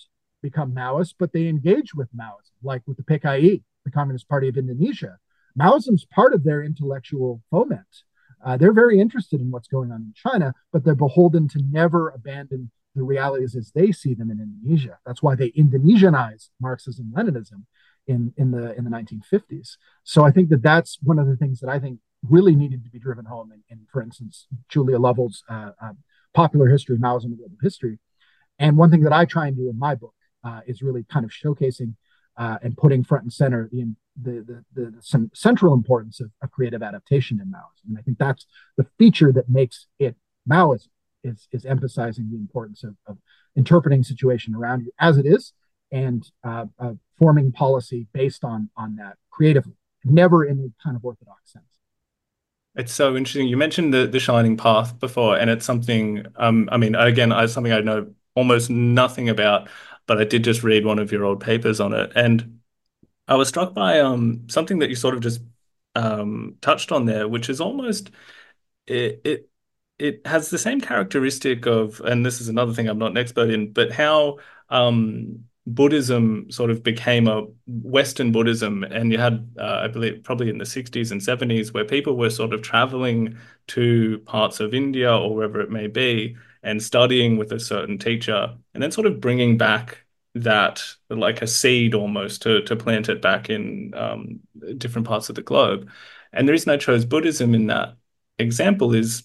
become Maoist, but they engage with Maoism, like with the P K I, the Communist Party of Indonesia. Maoism's part of their intellectual foment. Uh, they're very interested in what's going on in China, but they're beholden to never abandon the realities as they see them in Indonesia. That's why they Indonesianize Marxism Leninism in in the in the nineteen fifties. So I think that that's one of the things that I think really needed to be driven home in, in for instance, Julia Lovell's uh, uh, Popular History, Maoism and Global History. And one thing that I try and do in my book uh, is really kind of showcasing uh, and putting front and center the the the, the some central importance of, of creative adaptation in Maoism. And I think that's the feature that makes it Maoism is is emphasizing the importance of, of interpreting situation around you as it is and uh, uh, forming policy based on on that creatively, never in a kind of orthodox sense. It's so interesting. You mentioned the the Shining Path before, and it's something. Um, I mean, again, I something I know almost nothing about, but I did just read one of your old papers on it, and I was struck by um something that you sort of just um touched on there, which is almost it it it has the same characteristic of, and this is another thing I'm not an expert in, but how um Buddhism sort of became a Western Buddhism, and you had, uh, I believe, probably in the sixties and seventies, where people were sort of traveling to parts of India or wherever it may be and studying with a certain teacher, and then sort of bringing back that like a seed almost to to plant it back in um, different parts of the globe. And the reason I chose Buddhism in that example is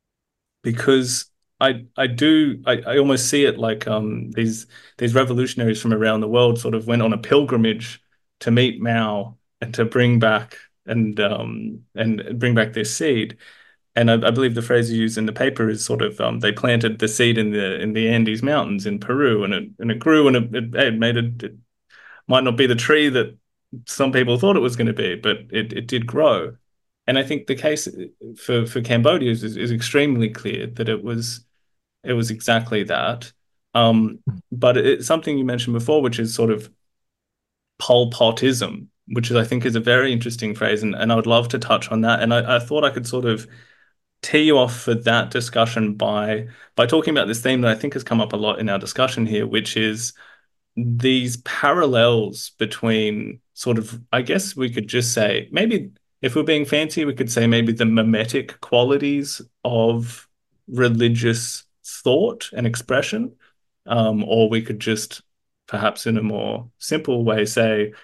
because I I do I, I almost see it like um these these revolutionaries from around the world sort of went on a pilgrimage to meet Mao and to bring back and um and bring back this seed. And I, I believe the phrase you use in the paper is sort of um, they planted the seed in the in the Andes Mountains in Peru, and it and it grew, and it, it, it made it, it might not be the tree that some people thought it was going to be, but it, it did grow. And I think the case for for Cambodia is, is extremely clear that it was it was exactly that. Um, but it's something you mentioned before, which is sort of Pol Potism, which is, I think, is a very interesting phrase, and, and I would love to touch on that. And I, I thought I could sort of tee you off for that discussion by by talking about this theme that I think has come up a lot in our discussion here, which is these parallels between sort of, I guess we could just say, maybe if we're being fancy, we could say maybe the mimetic qualities of religious thought and expression. Um, or we could just perhaps in a more simple way say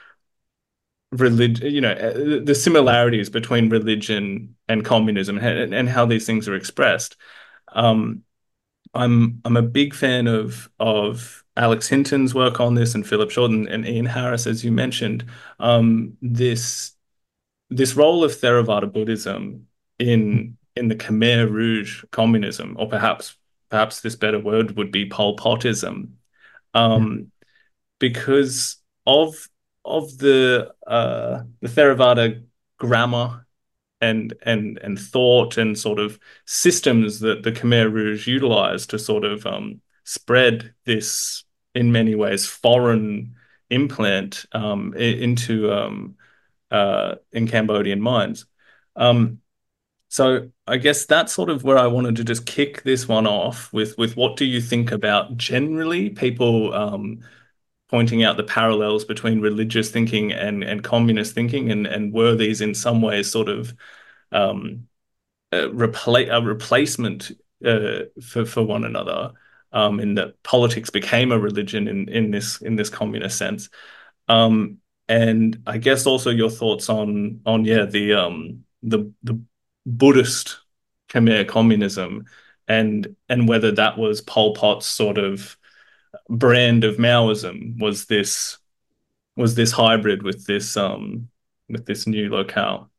religion, you know, uh, the similarities between religion and communism and, and how these things are expressed. Um, I'm I'm a big fan of of Alex Hinton's work on this and Philip Shorten and Ian Harris, as you mentioned. Um, this this role of Theravada Buddhism in in the Khmer Rouge communism, or perhaps perhaps this better word would be Pol Potism, Yeah. um, because of of the uh, the Theravada grammar and and and thought and sort of systems that the Khmer Rouge utilized to sort of um, spread this, in many ways, foreign implant um, into um, uh, in Cambodian minds. Um, so I guess that's sort of where I wanted to just kick this one off with with what do you think about generally people um, pointing out the parallels between religious thinking and and communist thinking, and and were these in some ways sort of um, a, repla a replacement uh, for for one another, um, in that politics became a religion in in this in this communist sense. Um, and I guess also your thoughts on on yeah the um the the Buddhist Khmer communism, and and whether that was Pol Pot's sort of brand of Maoism, was this was this hybrid with this um with this new locale.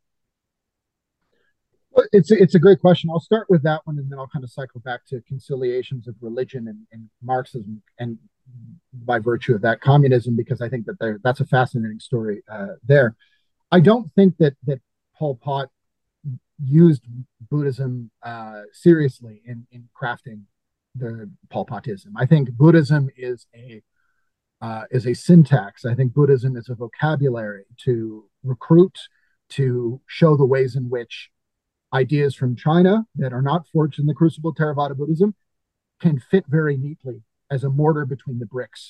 Well, it's a, it's a great question. I'll start with that one, and then I'll kind of cycle back to conciliations of religion and, and Marxism, and by virtue of that, communism, because I think that there, that's a fascinating story uh, there. I don't think that that Pol Pot used Buddhism uh, seriously in in crafting the Pol Potism. I think Buddhism is a uh, is a syntax. I think Buddhism is a vocabulary to recruit, to show the ways in which ideas from China that are not forged in the crucible of Theravada Buddhism can fit very neatly as a mortar between the bricks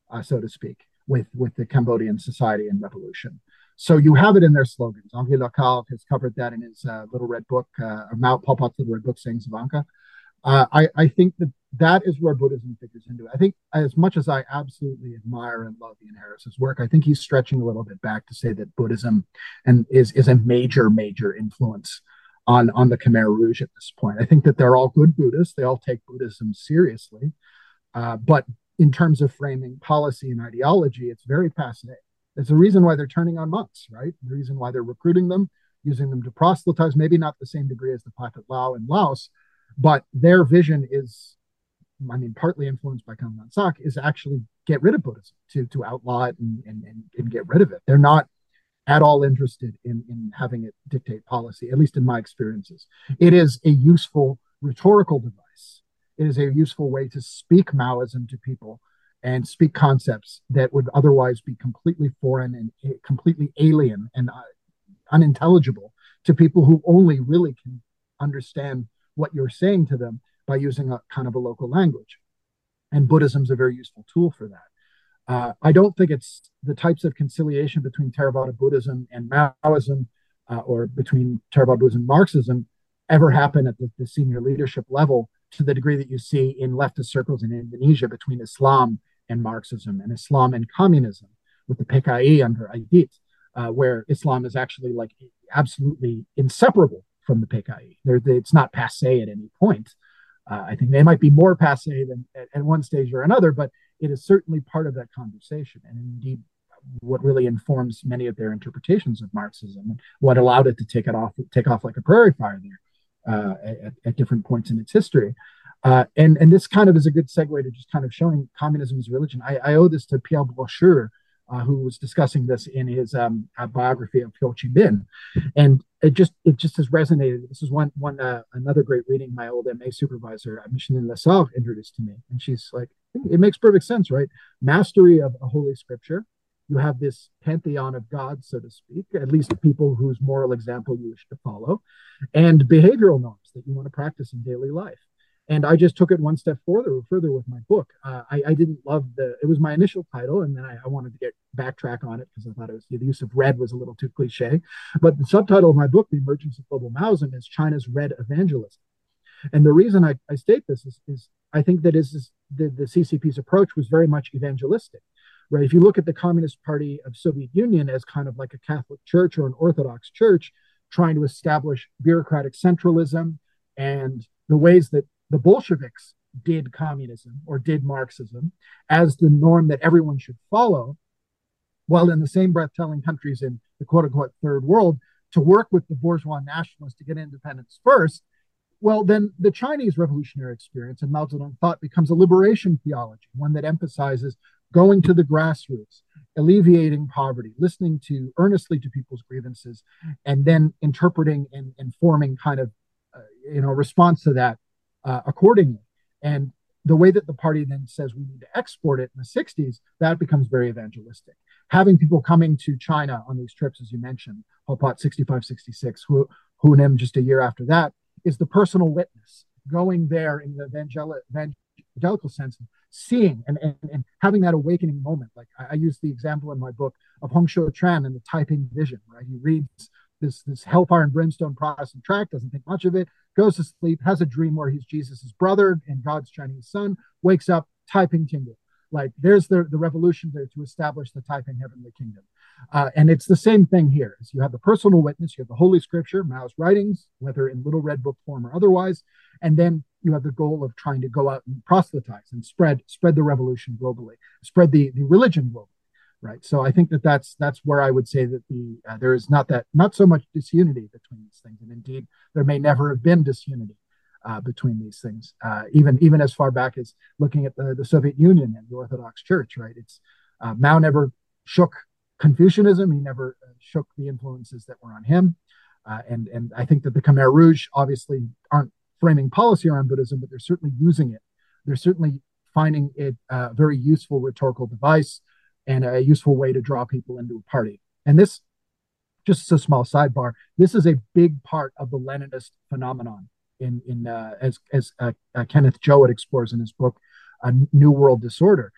uh, so to speak, with, with the Cambodian society and revolution. So you have it in their slogans. Henri Lacave has covered that in his uh, Little Red Book, uh, Mao Pol Pot's Little Red Book, saying Savanka. Uh, I, I think that that is where Buddhism figures into it. I think as much as I absolutely admire and love Ian Harris's work, I think he's stretching a little bit back to say that Buddhism and is, is a major, major influence on, on the Khmer Rouge at this point. I think that they're all good Buddhists. They all take Buddhism seriously. Uh, but in terms of framing policy and ideology, it's very passe. There's a reason why they're turning on monks, right? The reason why they're recruiting them, using them to proselytize, maybe not the same degree as the Pathet Lao in Laos, but their vision is, I mean, partly influenced by Kang Man Sak, is actually get rid of Buddhism, to, to outlaw it and, and, and, and get rid of it. They're not at all interested in, in having it dictate policy, at least in my experiences. It is a useful rhetorical device. It is a useful way to speak Maoism to people and speak concepts that would otherwise be completely foreign and completely alien and uh, unintelligible to people who only really can understand what you're saying to them by using a kind of a local language. And Buddhism is a very useful tool for that. Uh, I don't think it's the types of conciliation between Theravada Buddhism and Maoism, uh, or between Theravada Buddhism and Marxism, ever happen at the, the senior leadership level to the degree that you see in leftist circles in Indonesia between Islam and Marxism, and Islam and communism with the P K I under Aidit, uh, where Islam is actually like absolutely inseparable from the P K I. They're, they, it's not passe at any point. Uh, I think they might be more passe than at, at one stage or another, but it is certainly part of that conversation, and indeed what really informs many of their interpretations of Marxism and what allowed it to take it off, take off like a prairie fire there uh, at, at different points in its history. Uh, and, and this kind of is a good segue to just kind of showing communism as a religion. I, I owe this to Pierre Brocheur, uh, who was discussing this in his um, biography of Ho Chi Minh, and it just it just has resonated. This is one one uh, another great reading my old M A supervisor, Micheline Lessard, introduced to me, and she's like, it makes perfect sense, right? Mastery of a holy scripture. You have this pantheon of gods, so to speak, at least people whose moral example you wish to follow, and behavioral norms that you want to practice in daily life. And I just took it one step further, further with my book. Uh, I, I didn't love the, it was my initial title, and then I, I wanted to get backtrack on it because I thought it was, the use of red was a little too cliche. But the subtitle of my book, The Emergence of Global Maoism, is China's Red Evangelism. And the reason I, I state this is, is I think that is, is the, the C C P's approach was very much evangelistic, right? If you look at the Communist Party of Soviet Union as kind of like a Catholic church or an Orthodox church trying to establish bureaucratic centralism and the ways that the Bolsheviks did communism or did Marxism as the norm that everyone should follow, while in the same breath telling countries in the quote unquote third world to work with the bourgeois nationalists to get independence first, well, then the Chinese revolutionary experience and Mao Zedong thought becomes a liberation theology, one that emphasizes going to the grassroots, alleviating poverty, listening to earnestly to people's grievances, and then interpreting and, and forming kind of, uh, you know, response to that uh, accordingly. And the way that the party then says we need to export it in the sixties, that becomes very evangelistic. Having people coming to China on these trips, as you mentioned, Pol Pot sixty-five, sixty-six, Hu, Hu Nim just a year after that, is the personal witness, going there in the evangel- evangelical sense, seeing and, and, and having that awakening moment. Like I, I use the example in my book of Hong Shou Tran and the Taiping Vision, right? He reads this, this hellfire and brimstone Protestant tract, doesn't think much of it, goes to sleep, has a dream where he's Jesus's brother and God's Chinese son, wakes up, Taiping Kingdom. Like there's the, the revolution there to establish the Taiping Heavenly Kingdom. Uh, and it's the same thing here. Is you have the personal witness, you have the Holy Scripture, Mao's writings, whether in Little Red Book form or otherwise, and then you have the goal of trying to go out and proselytize and spread spread the revolution globally, spread the, the religion globally, right? So I think that that's that's where I would say that the uh, there is not that not so much disunity between these things, and indeed there may never have been disunity uh, between these things, uh, even even as far back as looking at the, the Soviet Union and the Orthodox Church, right? It's uh, Mao never shook Confucianism. He never uh, shook the influences that were on him. Uh, and, and I think that the Khmer Rouge obviously aren't framing policy around Buddhism, but they're certainly using it. They're certainly finding it a very useful rhetorical device and a useful way to draw people into a party. And this, just a small sidebar, this is a big part of the Leninist phenomenon in, in uh, as, as uh, uh, Kenneth Jowett explores in his book, A New World Disorder.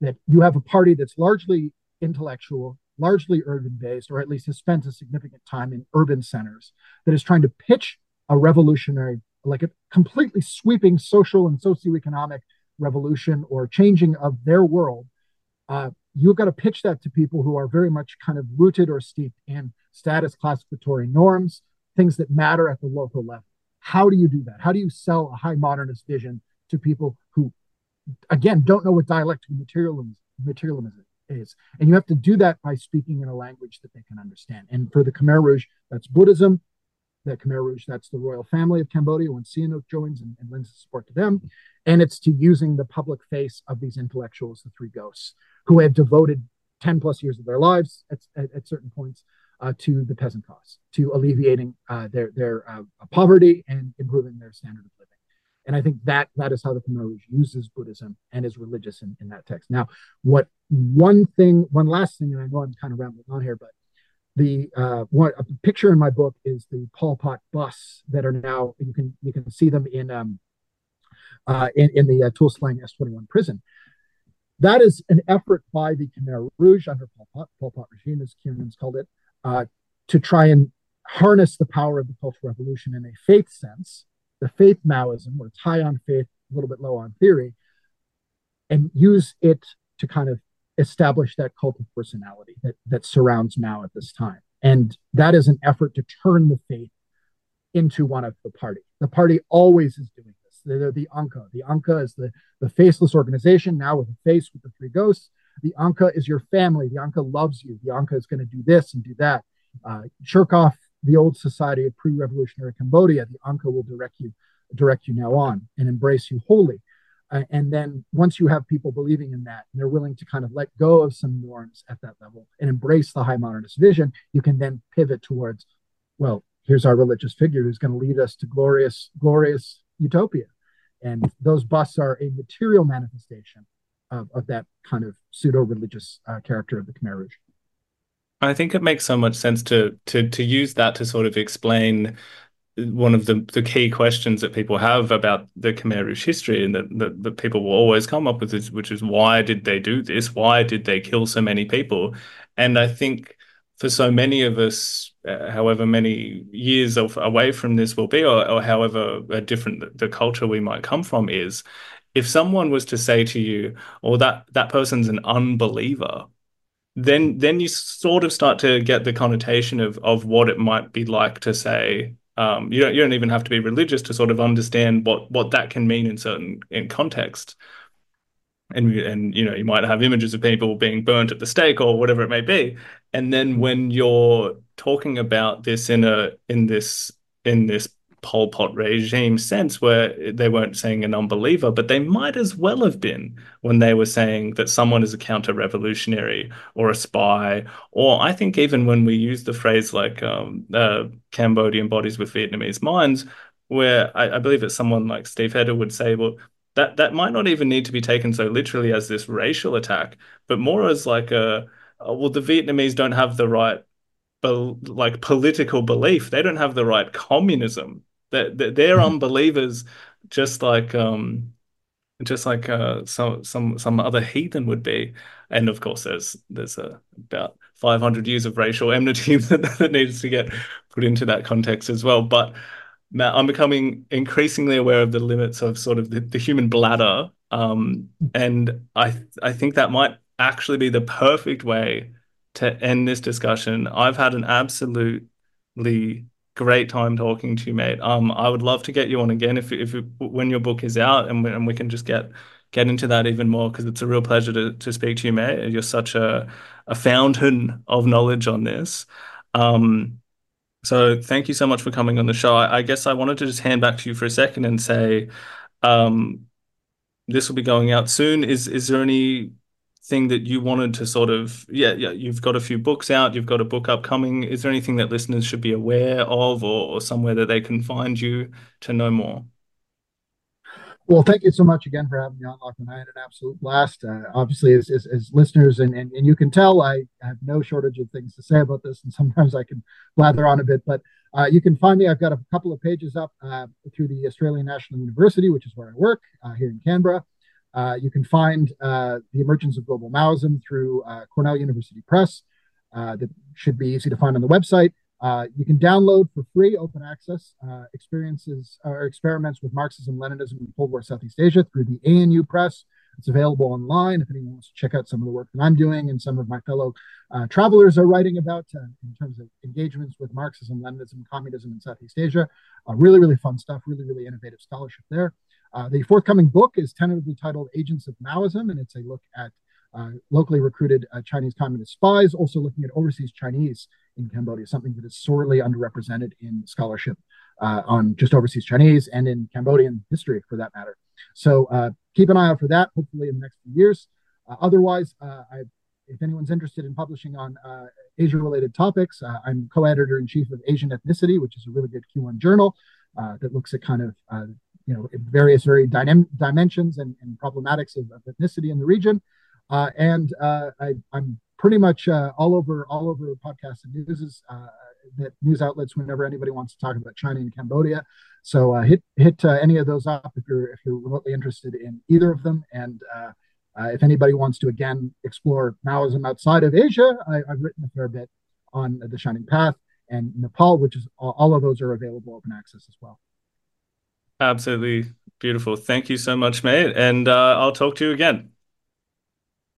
that you have a party that's largely intellectual, largely urban based, or at least has spent a significant time in urban centers, that is trying to pitch a revolutionary, like a completely sweeping social and socioeconomic revolution or changing of their world. Uh, you've got to pitch that to people who are very much kind of rooted or steeped in status classificatory norms, things that matter at the local level. How do you do that? How do you sell a high modernist vision to people who, again, don't know what dialectical materialism, materialism is? And you have to do that by speaking in a language that they can understand. And for the Khmer Rouge, that's Buddhism. The Khmer Rouge, that's the royal family of Cambodia when Sihanouk joins and, and lends support to them. And it's to using the public face of these intellectuals, the three ghosts, who have devoted ten plus years of their lives at, at, at certain points uh, to the peasant cause, to alleviating uh, their, their uh, poverty and improving their standard of living. And I think that that is how the Khmer Rouge uses Buddhism and is religious in, in that text. Now, what one thing, one last thing, and I know I'm kind of rambling on here, but the uh, one a picture in my book is the Pol Pot bus that are now you can you can see them in um, uh, in, in the uh, Tuol Sleng S twenty-one prison. That is an effort by the Khmer Rouge under Pol Pot, Pol Pot regime, as Kieran's called it, uh, to try and harness the power of the Cultural Revolution in a faith sense, the faith Maoism, where it's high on faith, a little bit low on theory, and use it to kind of establish that cult of personality that, that surrounds Mao at this time. And that is an effort to turn the faith into one of the party. The party always is doing this. They're the Angka. The Angka is the, the faceless organization, now with a face with the three ghosts. The Angka is your family. The Angka loves you. The Angka is going to do this and do that. Uh, shirk off the old society of pre-revolutionary Cambodia. The Angka will direct you, direct you now on and embrace you wholly. Uh, and then once you have people believing in that, and they're willing to kind of let go of some norms at that level and embrace the high modernist vision, you can then pivot towards, well, here's our religious figure who's going to lead us to glorious, glorious utopia. And those busts are a material manifestation of, of that kind of pseudo-religious uh, character of the Khmer Rouge. I think it makes so much sense to to to use that to sort of explain one of the, the key questions that people have about the Khmer Rouge history, and that, that, that people will always come up with, is, which is, why did they do this? Why did they kill so many people? And I think for so many of us, uh, however many years of, away from this will be, or, or however uh, different the, the culture we might come from is, if someone was to say to you, "Oh, that that person's an unbeliever," then then you sort of start to get the connotation of of what it might be like to say. Um, you don't you don't even have to be religious to sort of understand what what that can mean in certain in context. And and you know, you might have images of people being burnt at the stake or whatever it may be. And then when you're talking about this in a in this in this Pol Pot regime sense, where they weren't saying an unbeliever, but they might as well have been when they were saying that someone is a counter-revolutionary or a spy, or I think even when we use the phrase like um, uh, Cambodian bodies with Vietnamese minds, where I, I believe it's someone like Steve Hedder would say, well, that that might not even need to be taken so literally as this racial attack, but more as like a, oh, well, the Vietnamese don't have the right, bel like political belief. They don't have the right communism. That they're unbelievers, just like um, just like uh, some some some other heathen would be. And of course, there's there's uh, about five hundred years of racial enmity that, that needs to get put into that context as well. But Matt, I'm becoming increasingly aware of the limits of sort of the, the human bladder, um, and I I think that might actually be the perfect way to end this discussion. I've had an absolutely great time talking to you, mate. Um, I would love to get you on again if if when your book is out, and we, and we can just get get into that even more, because it's a real pleasure to to speak to you, mate. You're such a a fountain of knowledge on this. Um, so thank you so much for coming on the show. I, I guess I wanted to just hand back to you for a second and say, um, this will be going out soon. Is is there any thing that you wanted to sort of, yeah, yeah, you've got a few books out, you've got a book upcoming. Is there anything that listeners should be aware of, or, or somewhere that they can find you to know more? Well, thank you so much again for having me on, Lachlan. I had an absolute blast. Uh, obviously, as, as, as listeners, and, and, and you can tell, I have no shortage of things to say about this, and sometimes I can blather on a bit, but uh, you can find me. I've got a couple of pages up uh, through the Australian National University, which is where I work uh, here in Canberra. Uh, you can find uh, The Emergence of Global Maoism through uh, Cornell University Press. Uh, that should be easy to find on the website. Uh, you can download for free, open access, uh, experiences or experiments with Marxism, Leninism, and Cold War Southeast Asia through the A N U Press. It's available online if anyone wants to check out some of the work that I'm doing and some of my fellow uh, travelers are writing about uh, in terms of engagements with Marxism, Leninism, communism in Southeast Asia. Uh, really, really fun stuff, really, really innovative scholarship there. Uh, the forthcoming book is tentatively titled Agents of Maoism, and it's a look at uh, locally recruited uh, Chinese communist spies, also looking at overseas Chinese in Cambodia, something that is sorely underrepresented in scholarship uh, on just overseas Chinese and in Cambodian history, for that matter. So uh, keep an eye out for that, hopefully in the next few years. Uh, otherwise, uh, I, if anyone's interested in publishing on uh, Asia-related topics, uh, I'm co-editor-in-chief of Asian Ethnicity, which is a really good Q one journal uh, that looks at kind of uh, you know various very dynam- dimensions and, and problematics of, of ethnicity in the region. Uh, and uh, I, I'm pretty much uh, all over all over podcasts and news uh, that news outlets whenever anybody wants to talk about China and Cambodia. So uh, hit hit uh, any of those up if you're if you're remotely interested in either of them. And uh, uh, if anybody wants to again explore Maoism outside of Asia, I, I've written a fair bit on The Shining Path and Nepal, which is all, all of those are available open access as well. Absolutely beautiful. Thank you so much, mate. And uh, I'll talk to you again.